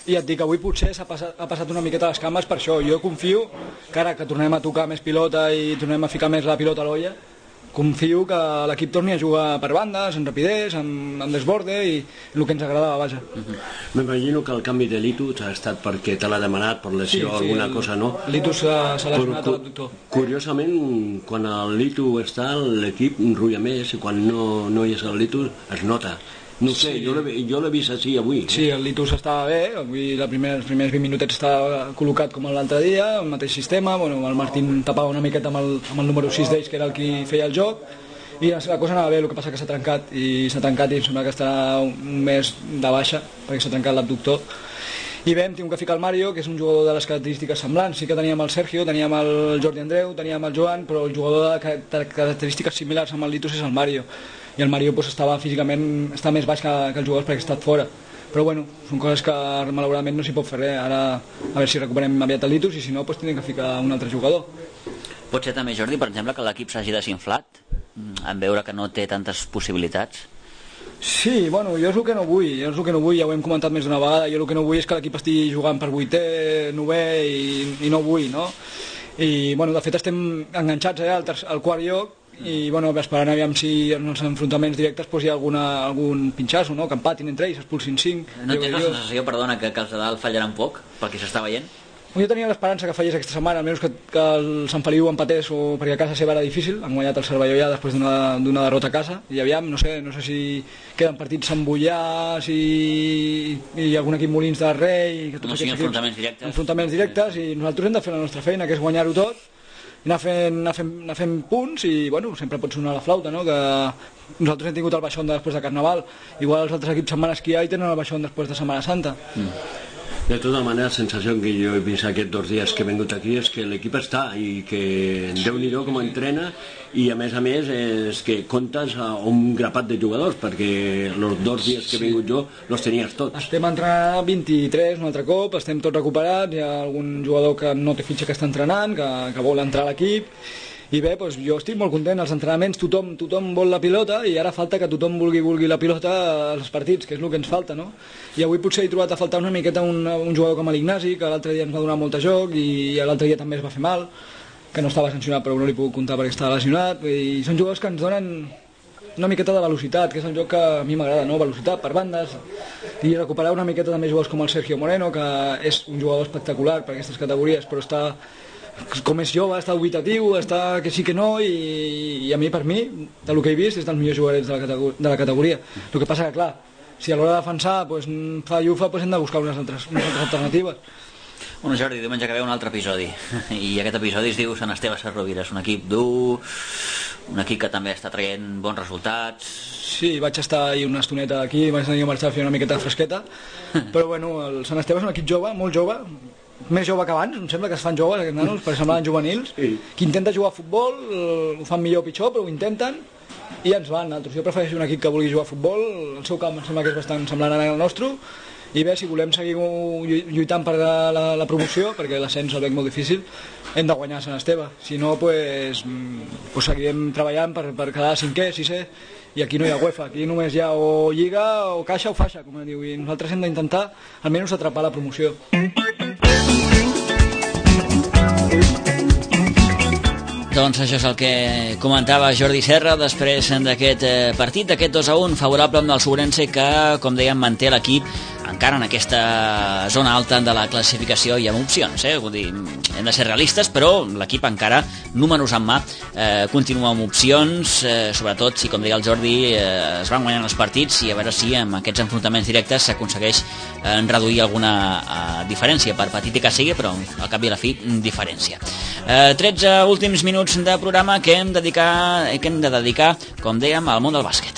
I: i et dic, avui potser s'ha passat, ha passat una miqueta les cames per això. Jo confio que ara que tornem a tocar més pilota i tornem a ficar més la pilota a l'olla, confio que l'equip torni a jugar per bandes, en rapidesa, en, en desborde i el que ens agradava, vaja.
B: Uh-huh. M'imagino que el canvi de Litus ha estat perquè te l'ha demanat per lesió o sí, sí, alguna el, cosa, no?
I: Litus s'ha lesionat a l'abductor.
B: Curiosament, quan el Litus està, l'equip rulla més i quan no, no hi és el Litus es nota. No sé, sí. jo l'he vist així avui.
I: Sí, el Litus estava bé, avui la primer, els primers vint minutets estava col·locat com l'altre dia, el mateix sistema, bueno, el Martín tapava una miqueta amb el, amb el número sis d'ells, que era el qui feia el joc, i la cosa anava bé, el que passa que s'ha trencat, i s'ha trencat i em sembla que estarà un mes de baixa, perquè s'ha trencat l'abductor. I bé, hem tingut que ficar el Mario, que és un jugador de les característiques semblants. Sí que teníem el Sergio, teníem el Jordi Andreu, teníem el Joan, però el jugador de característiques similars amb el Litus és el Mario. I el Mario pues, estava físicament està més baix que, que els jugadors perquè ha estat fora. Però bueno, són coses que malauradament no s'hi pot fer res. Ara a veure si recuperem aviat el Litus i si no, pues, tindrem que ficar un altre jugador.
A: Pot ser també, Jordi, per exemple, que l'equip s'hagi desinflat en veure que no té tantes possibilitats?
I: Sí, bueno, jo és el que no vull, jo és el que no vull, ja ho hem comentat més d'una vegada, jo el que no vull és que l'equip estigui jugant per vuitè, novè i, i no vull, no? I bueno, de fet estem enganxats eh, al, terç, al quart lloc i bueno, esperant aviam si en els enfrontaments directes pues, hi ha alguna, algun pinxasso, no? Que empatin entre ells, expulsin cinc.
A: No tens la sensació, perdona, que, que els de dalt fallaran poc pel que s'està veient?
I: Jo tenia l'esperança que fallés aquesta setmana, almenys que, que el Sant Feliu empatés, o, perquè a casa seva era difícil, han guanyat el Cervelló ja després d'una derrota a casa, i aviam, no sé, no sé si queden partits amb Bullars i, i algun equip Molins de Rei... Que
A: no siguin enfrontaments directes.
I: Enfrontaments directes, i nosaltres hem de fer la nostra feina, que és guanyar-ho tot, anar fent, anar, fent, anar fent punts i bueno, sempre pot sonar la flauta, no? Que nosaltres hem tingut el baixón després de Carnaval, igual els altres equips se'n van esquiar i tenen el baixón després de Setmana Santa.
B: Mm. De tota manera, la sensació que jo he vist aquests dos dies que he vingut aquí és que l'equip està i que Déu-n'hi-do com entrena i a més a més és que comptes a un grapat de jugadors perquè els dos dies que he vingut jo els tenies tots.
I: Estem entrenant vint-i-tres un altre cop, estem tots recuperats, hi ha algun jugador que no té fitxa que està entrenant, que, que vol entrar a l'equip. I bé, doncs jo estic molt content, als entrenaments tothom, tothom vol la pilota i ara falta que tothom vulgui, vulgui la pilota als partits, que és el que ens falta, no? I avui potser he trobat a faltar una miqueta un, un jugador com l'Ignasi, que l'altre dia ens va donar molt de joc i l'altre dia també es va fer mal, que no estava sancionat però no li puc comptar perquè estava lesionat, i són jugadors que ens donen una miqueta de velocitat, que és el joc que a mi m'agrada, no? Velocitat per bandes, i recuperar una miqueta també jugadors com el Sergio Moreno, que és un jugador espectacular per aquestes categories, però està com és jove, està ubitatiu, està que sí que no, i, i a mi, per mi, del que he vist, és dels millors jugadors de la, categoria, de la categoria. El que passa que, clar, si a l'hora de defensar pues, fa llufa, pues, hem de buscar unes altres, unes altres alternatives.
A: Bueno, Jordi, diumenge que ve un altre episodi, i aquest episodi es diu Sant Esteve Sesrovira, és un equip dur, un equip que també està traient bons resultats.
I: Sí, vaig estar ahir una estoneta aquí, vaig tenir que marxar a fer una miqueta de fresqueta, però bueno, el Sant Esteve és un equip jove, molt jove, més jove que abans, em sembla que es fan joves aquests nanos, perquè semblaven juvenils, sí. Que intenta jugar a futbol, ho fan millor o pitjor, però ho intenten i ens van. Altres. Jo prefereixo un equip que vulgui jugar a futbol, el seu camp em sembla que és bastant semblant al nostre, i bé, si volem seguir lluitant per la, la, la promoció, perquè l'ascens el veig molt difícil, hem de guanyar a Sant Esteve, si no, pues, pues seguirem treballant per, per quedar cinquè, sisè, i aquí no hi ha UEFA, aquí només hi ha o Lliga o Caixa o Faixa, com diu, i nosaltres hem d'intentar almenys atrapar la promoció.
A: Doncs això és el que comentava Jordi Serra després d'aquest partit, d'aquest dos a un favorable amb el Sobrense, que, com dèiem, manté l'equip encara en aquesta zona alta de la classificació i amb opcions, eh? Vull dir, hem de ser realistes, però l'equip encara, números en mà, eh, continua amb opcions, eh, sobretot si, com deia el Jordi, eh, es van guanyant els partits i a veure si amb aquests enfrontaments directes s'aconsegueix eh, reduir alguna eh, diferència, per petit que sigui, però al cap i a la fi, diferència. Eh, tretze últims minuts de programa que hem, dedicar, que hem de dedicar, com dèiem, al món del bàsquet.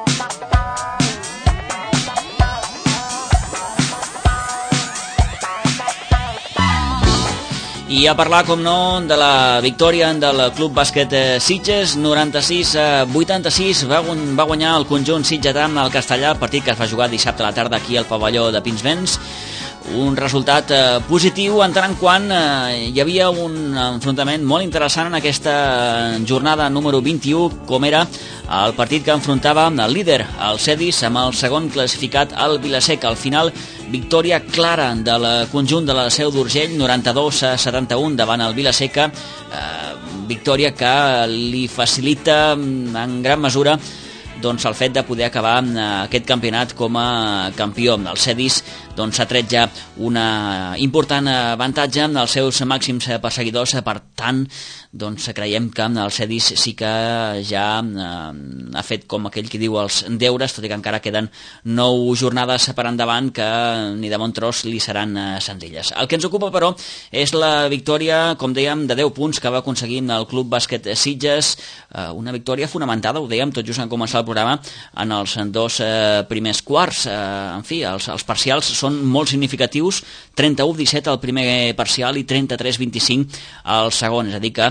A: I a parlar, com no, de la victòria del Club Bàsquet Sitges, noranta-sis a vuitanta-sis, va, va guanyar el conjunt sitgetà al Castellà, el partit que es va jugar dissabte a la tarda aquí al pavelló de Pinsbens. Un resultat eh, positiu en tant en quant eh, hi havia un enfrontament molt interessant en aquesta jornada número vint-i-u, com era el partit que enfrontava el líder, el Cedis, amb el segon classificat, el Vilasec. Al final victòria clara del conjunt de la Seu d'Urgell, noranta-dos a setanta-un davant el Vila-seca, eh, victòria que li facilita en gran mesura doncs, el fet de poder acabar aquest campionat com a campió. El Cedis doncs, ha tret ja una important avantatge als seus màxims perseguidors, per tant doncs, creiem que el Cedis sí que ja eh, ha fet com aquell que diu els deures, tot i que encara queden nou jornades per endavant que ni de bon tros li seran eh, senzilles. El que ens ocupa, però, és la victòria, com dèiem, de deu punts que va aconseguir el Club Bàsquet Sitges, eh, una victòria fonamentada, ho dèiem tot just en començar el programa, en els dos eh, primers quarts. Eh, en fi, els, els parcials són molt significatius, trenta-u a disset el primer parcial i trenta-tres a vint-i-cinc el segon, és a dir que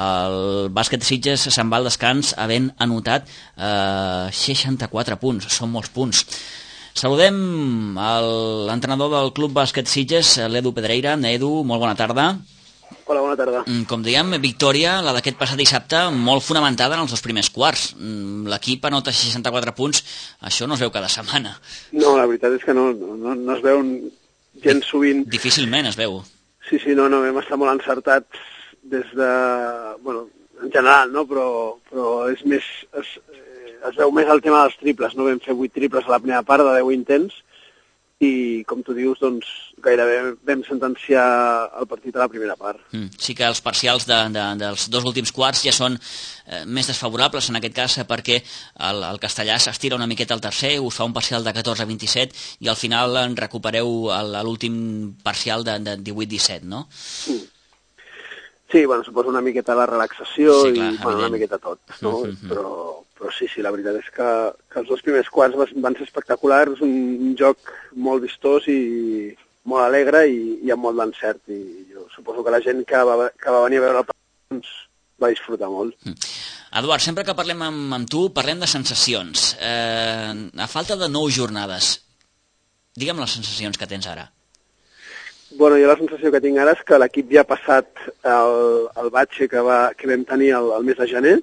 A: el bàsquet Sitges se'n va al descans havent anotat eh, seixanta-quatre punts, són molts punts. Saludem l'entrenador del Club Bàsquet Sitges, l'Edu Pedreira. Edu, molt bona tarda.
J: Hola, bona tarda.
A: Com dèiem, victòria, la d'aquest passat dissabte, molt fonamentada en els dos primers quarts. L'equip anota seixanta-quatre punts, això no es veu cada setmana.
J: No, la veritat és que no, no, no es veu gens sovint.
A: Difícilment es veu.
J: Sí, sí, no, no, hem estat molt encertats des de... Bueno, en general, no? Però, però és més... Es, es veu més el tema dels triples, no? Vam fer vuit triples a la primera part de deu intents, i, com tu dius, doncs, gairebé vam sentenciar el partit a la primera part.
A: Mm, sí que els parcials de, de, dels dos últims quarts ja són eh, més desfavorables, en aquest cas, perquè el, el castellà s'estira una miqueta al tercer, us fa un parcial de catorze a vint-i-set, i al final en recupereu l'últim parcial de, de divuit a disset, no?
J: Mm. Sí, bueno, suposa una miqueta la relaxació
A: sí, clar,
J: i bueno, una miqueta tot, no? Mm-hmm. Però... Però sí, sí, la veritat és que, que els dos primers quarts van ser espectaculars, un, un joc molt vistós i molt alegre i, i amb molt d'encert. I jo suposo que la gent que va, que va venir a veure el partit doncs, va disfrutar molt.
A: Mm. Eduard, sempre que parlem amb, amb tu, parlem de sensacions. Eh, a falta de nou jornades, digue'm les sensacions que tens ara.
J: Bueno, jo la sensació que tinc ara és que l'equip ja ha passat el, el batxe que, va, que vam tenir el, el mes de gener.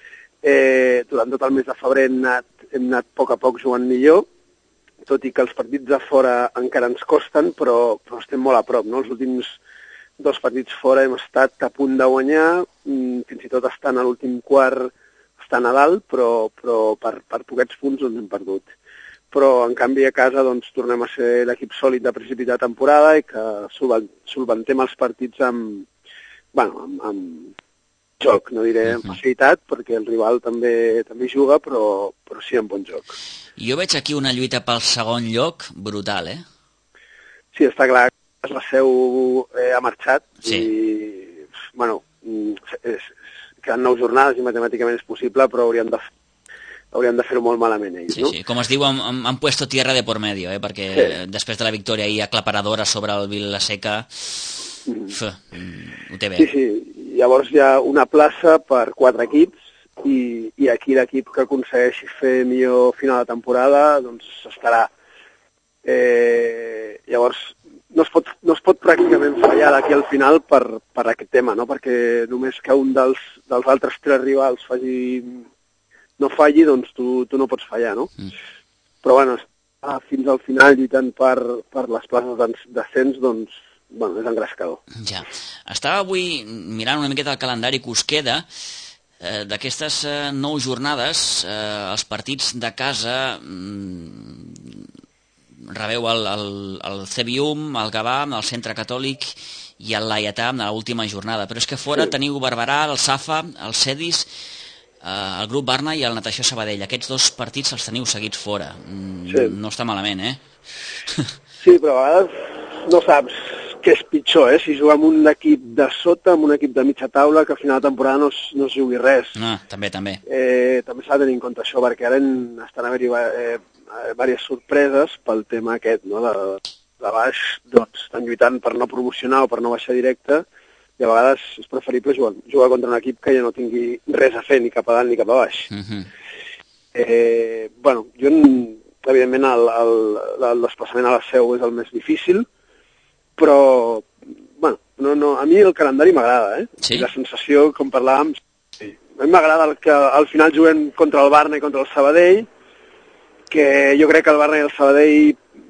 J: Eh, durant tot el mes de febrer hem anat, hem anat a poc a poc jugant millor, tot i que els partits de fora encara ens costen, però, però estem molt a prop, no? Els últims dos partits fora hem estat a punt de guanyar, fins i tot estant a l'últim quart, estant a dalt, però, però per, per poquets punts doncs hem perdut. Però, en canvi, a casa doncs, tornem a ser l'equip sòlid de principi de temporada i que solventem els partits amb, bueno, amb, amb joc, no diré amb facilitat, perquè el rival també també juga, però, però sí amb bon joc.
A: Jo veig aquí una lluita pel segon lloc brutal, eh?
J: Sí, està clar que la Seu eh, ha marxat
A: sí.
J: I, bueno, és, queden nou jornades i matemàticament és possible, però hauríem de, hauríem de fer-ho molt malament ells,
A: sí,
J: no?
A: Sí, com es diu, han, han puesto tierra de por medio, eh? Perquè sí. Després de la victòria ahir aclaparadora sobre el Vila-seca, mm. F, ho té bé.
J: Sí, sí. Llavors hi ha una plaça per quatre equips i, i aquí l'equip que aconsegueixi fer millor final de temporada doncs estarà. Eh, llavors no es, pot, no es pot pràcticament fallar d'aquí al final per, per aquest tema, no? Perquè només que un dels, dels altres tres rivals faci, no falli, doncs tu, tu no pots fallar, no? Mm. Però bueno, fins al final lluitant per, per les places d'ascens, doncs bueno, és engrescador.
A: Ja. Estava avui mirant una miqueta el calendari que us queda. Eh, d'aquestes eh, nou jornades, eh, els partits de casa mm, rebeu el, el, el Cebium, el Gavà, el Centre Catòlic i el Laietà en l'última jornada. Però és que fora sí. Teniu Barberà, el Safa, el Cedis, eh, el Grup Barna i el Natació Sabadell. Aquests dos partits els teniu seguits fora. Mm, sí. No està malament, eh?
J: Sí, però a vegades no saps què és pitjor, eh? Si jugar amb un equip de sota, amb un equip de mitja taula, que a final de temporada no es, no es jugui res.
A: Ah, també, també.
J: Eh, també s'ha de tenir en compte això, perquè ara estan a haver-hi eh, diverses sorpreses pel tema aquest, no? De, de baix, doncs, estan lluitant per no promocionar o per no baixar directe, i a vegades és preferible jugar, jugar contra un equip que ja no tingui res a fer, ni cap a dalt ni cap a baix. Uh-huh. eh, bueno, jo, evidentment, el, el, el desplaçament a la Seu és el més difícil, però, bueno, no, no, a mi el calendari m'agrada, eh?
A: Sí?
J: La sensació, com parlàvem, sí. A mi m'agrada que al final juguem contra el Barna i contra el Sabadell, que jo crec que el Barna i el Sabadell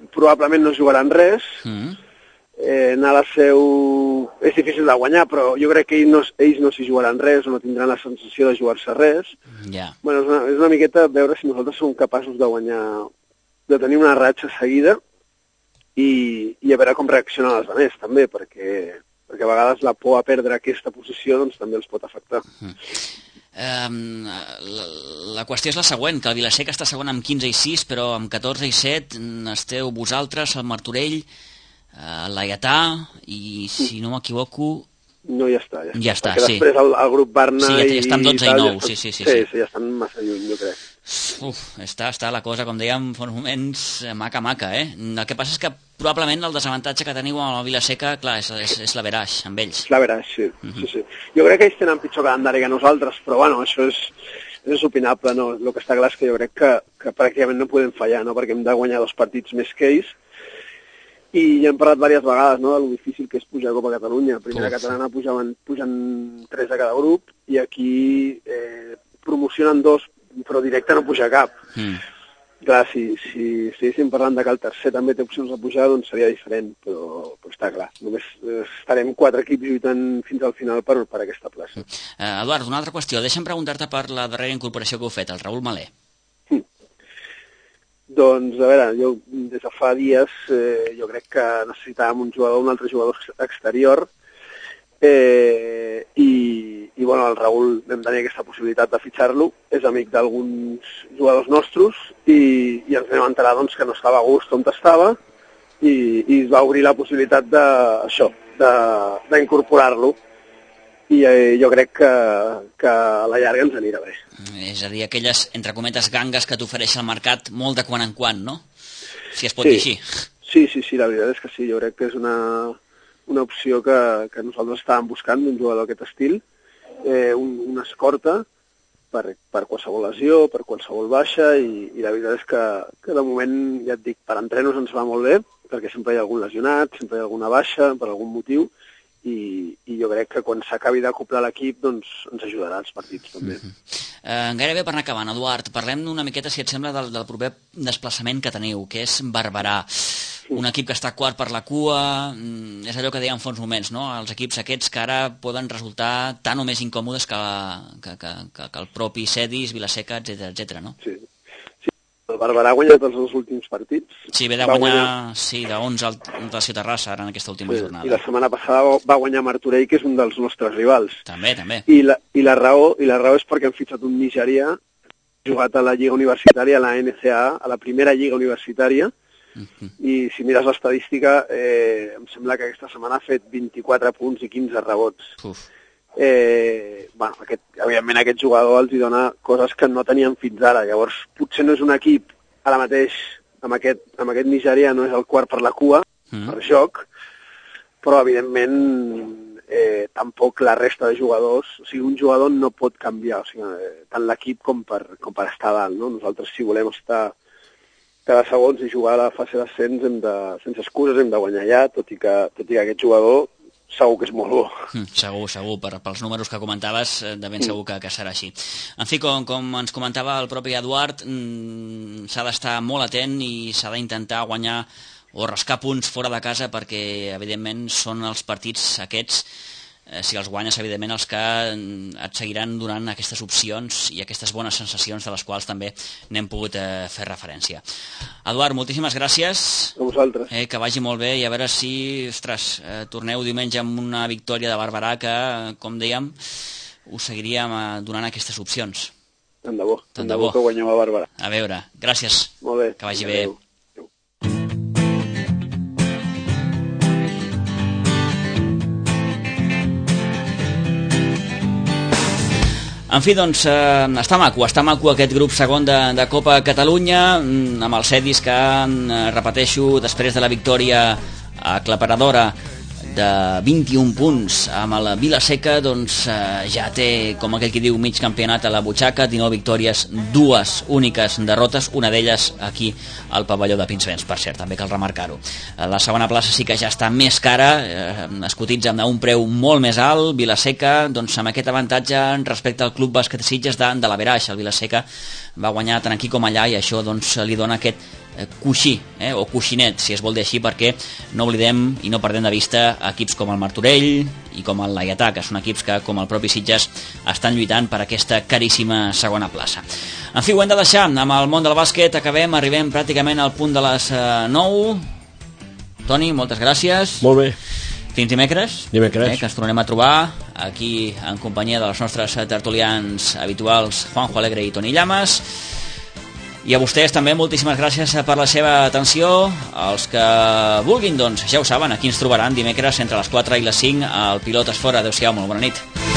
J: probablement no jugaran res,
A: Mm.
J: eh, anar a la Seu és difícil de guanyar, però jo crec que ells no, ells no s'hi jugaran res o no tindran la sensació de jugar-se res.
A: Ja.
J: Bueno, és una, és una miqueta veure si nosaltres som capaços de guanyar, de tenir una ratxa seguida i, i a veure com reaccionen els altres també, perquè, perquè a vegades la por a perdre aquesta posició doncs, també els pot afectar.
A: Mm. Um, la, la qüestió és la següent, que el Vila-seca està segon amb quinze i sis, però amb catorze i set esteu vosaltres, el Martorell, el Laietà i, si no m'equivoco...
J: No, ja està, ja està.
A: Ja està,
J: perquè
A: sí.
J: després el, el grup Barna
A: sí, ja, ja
J: i...
A: estan dotze i
J: tal,
A: nou,
J: ja estan,
A: sí, sí, sí,
J: sí,
A: sí.
J: sí, ja estan massa lluny, jo crec.
A: Uf, està, està la cosa, com dèiem, fa uns moments, maca-maca, eh? El que passa és que probablement el desavantatge que teniu amb el Vila-seca, clar, és, és, és l'averaix, amb ells.
J: És l'averaix, sí,
A: Uh-huh.
J: sí, sí. Jo crec que ells tenen pitjor calendari que nosaltres, però bueno, això és, és opinable, no? El que està clar és que jo crec que, que pràcticament no podem fallar, no? Perquè hem de guanyar dos partits més que ells, i ja hem parlat diverses vegades, no?, de lo difícil que és pujar a Copa Catalunya. Primera
A: Uf.
J: catalana pujaven, pugen tres a cada grup, i aquí eh, promocionen dos, però directe no puja cap.
A: Mm.
J: Clar, si, si estiguéssim parlant de que el tercer també té opcions de pujar, doncs seria diferent, però, però està clar. Només eh, estarem quatre equips lluitant fins al final per, per aquesta plaça.
A: Eh, Eduard, una altra qüestió. Deixa'm preguntar-te per la darrera incorporació que heu fet, el Raül Malé.
J: Doncs, a veure, jo des de fa dies eh, jo crec que necessitàvem un jugador, un altre jugador exterior, eh, i, i bueno, el Raül vam tenir aquesta possibilitat de fitxar-lo, és amic d'alguns jugadors nostres, i, i ens vam enterar doncs, que no estava a gust on estava, i, i es va obrir la possibilitat de, això, de, d'incorporar-lo, i eh, jo crec que, que a la llarga ens anirà bé.
A: És a dir, aquelles, entre cometes, gangues que t'ofereix el mercat molt de quan en quan, no? Si es pot
J: Sí.
A: dir així.
J: Sí, sí, sí, la veritat és que sí. Jo crec que és una, una opció que, que nosaltres estàvem buscant d'un jugador d'aquest estil, eh, un, una escorta per, per qualsevol lesió, per qualsevol baixa, i, i la veritat és que, que de moment, ja et dic, per entrenos ens va molt bé, perquè sempre hi ha algun lesionat, sempre hi ha alguna baixa, per algun motiu, i, i jo crec que quan s'acabi d'acoplar l'equip doncs ens ajudarà als partits també.
A: Mm-hmm. Eh, gairebé per anar acabant, Eduard, parlem una miqueta, si et sembla, del, del proper desplaçament que teniu, que és Barberà. Un equip que està quart per la cua, mm, és allò que dèiem fa uns moments, no? Els equips aquests que ara poden resultar tan o més incòmodes que, la, que, que, que, que el propi Cedis, Vila-seca, etcètera, etcètera, no?
J: Sí. Sí. El Barberà ha guanyat els dos últims partits.
A: Sí, ve de
J: Va
A: guanyar,
J: guanyar...
A: sí, de onze al Natació Terrassa, ara en aquesta última
J: Sí,
A: jornada.
J: i la setmana passada va guanyar Martorell, que és un dels nostres rivals.
A: També, també.
J: I la, i la, raó, i la raó és perquè han fitxat un nigerià, jugat a la Lliga Universitària, a la N C A A, a la primera Lliga Universitària,
A: Uh-huh.
J: i si mires l'estadística, eh, em sembla que aquesta setmana ha fet vint-i-quatre punts i quinze rebots.
A: Uf.
J: Eh, bueno, aquest, evidentment aquest jugador els hi dona coses que no tenien fins ara. Llavors, potser no és un equip ara mateix, amb aquest, amb aquest nigerià no és el quart per la cua,
A: Mm.
J: per joc, però evidentment eh, tampoc la resta de jugadors, o sigui, un jugador no pot canviar, o sigui, eh, tant l'equip com per, com per estar a dalt, no? Nosaltres, si volem estar cada segons i jugar a la fase d'ascens, hem de, sense excuses, hem de guanyar ja, tot i que, tot i que aquest jugador segur que és molt bo.
A: Mm, segur, segur, per, pels números que comentaves, eh, de ben segur que, que serà així. En fi, com, com ens comentava el propi Eduard, mm, s'ha d'estar molt atent i s'ha d'intentar guanyar o rascar punts fora de casa perquè, evidentment, són els partits aquests, eh, si els guanyes, evidentment, els que et seguiran donant aquestes opcions i aquestes bones sensacions de les quals també n'hem pogut eh, fer referència. Eduard, moltíssimes gràcies.
J: A vosaltres.
A: Eh, que vagi molt bé i a veure si, ostres, eh, torneu diumenge amb una victòria de Barberà que, com dèiem, us seguiríem eh, donant aquestes opcions.
J: Tant de bo.
A: Tant de bo.
J: Que guanyeu a Barberà.
A: A veure, gràcies.
J: Molt bé.
A: Que vagi
J: Adéu.
A: bé. En fi, doncs, eh, està maco, està maco aquest grup segon de, de Copa Catalunya, mm, amb els Cedis que, eh, repeteixo, després de la victòria aclaparadora de vint-i-un punts amb el Vila-seca, doncs eh, ja té, com aquell qui diu, mig campionat a la butxaca, dinou victòries, dues úniques derrotes, una d'elles aquí al pavelló de Pinsbens, per cert, també cal remarcar-ho. La segona plaça sí que ja està més cara, eh, es cotitza amb un preu molt més alt, Vila-seca, doncs amb aquest avantatge respecte al Club Bàsquet Sitges de, de l'Averaix. El Vila-seca va guanyar tant aquí com allà i això doncs li dona aquest coixí, eh, o coixinet, si es vol dir així, perquè no oblidem i no perdem de vista equips com el Martorell i com el Laietà, que són equips que, com el propi Sitges, estan lluitant per aquesta caríssima segona plaça. En fi, ho hem de deixar amb el món del bàsquet. Acabem, arribem pràcticament al punt de les nou. Toni, moltes gràcies.
B: Molt bé.
A: Fins dimecres,
B: dimecres.
A: Eh, que ens tornarem a trobar aquí en companyia dels nostres tertulians habituals, Juanjo Alegre i Toni Llamas. I a vostès també moltíssimes gràcies per la seva atenció. Els que vulguin, doncs, ja ho saben, aquí ens trobaran dimecres entre les quatre i les cinc al Pilotes Fora. Adéu-siau, molt bona nit.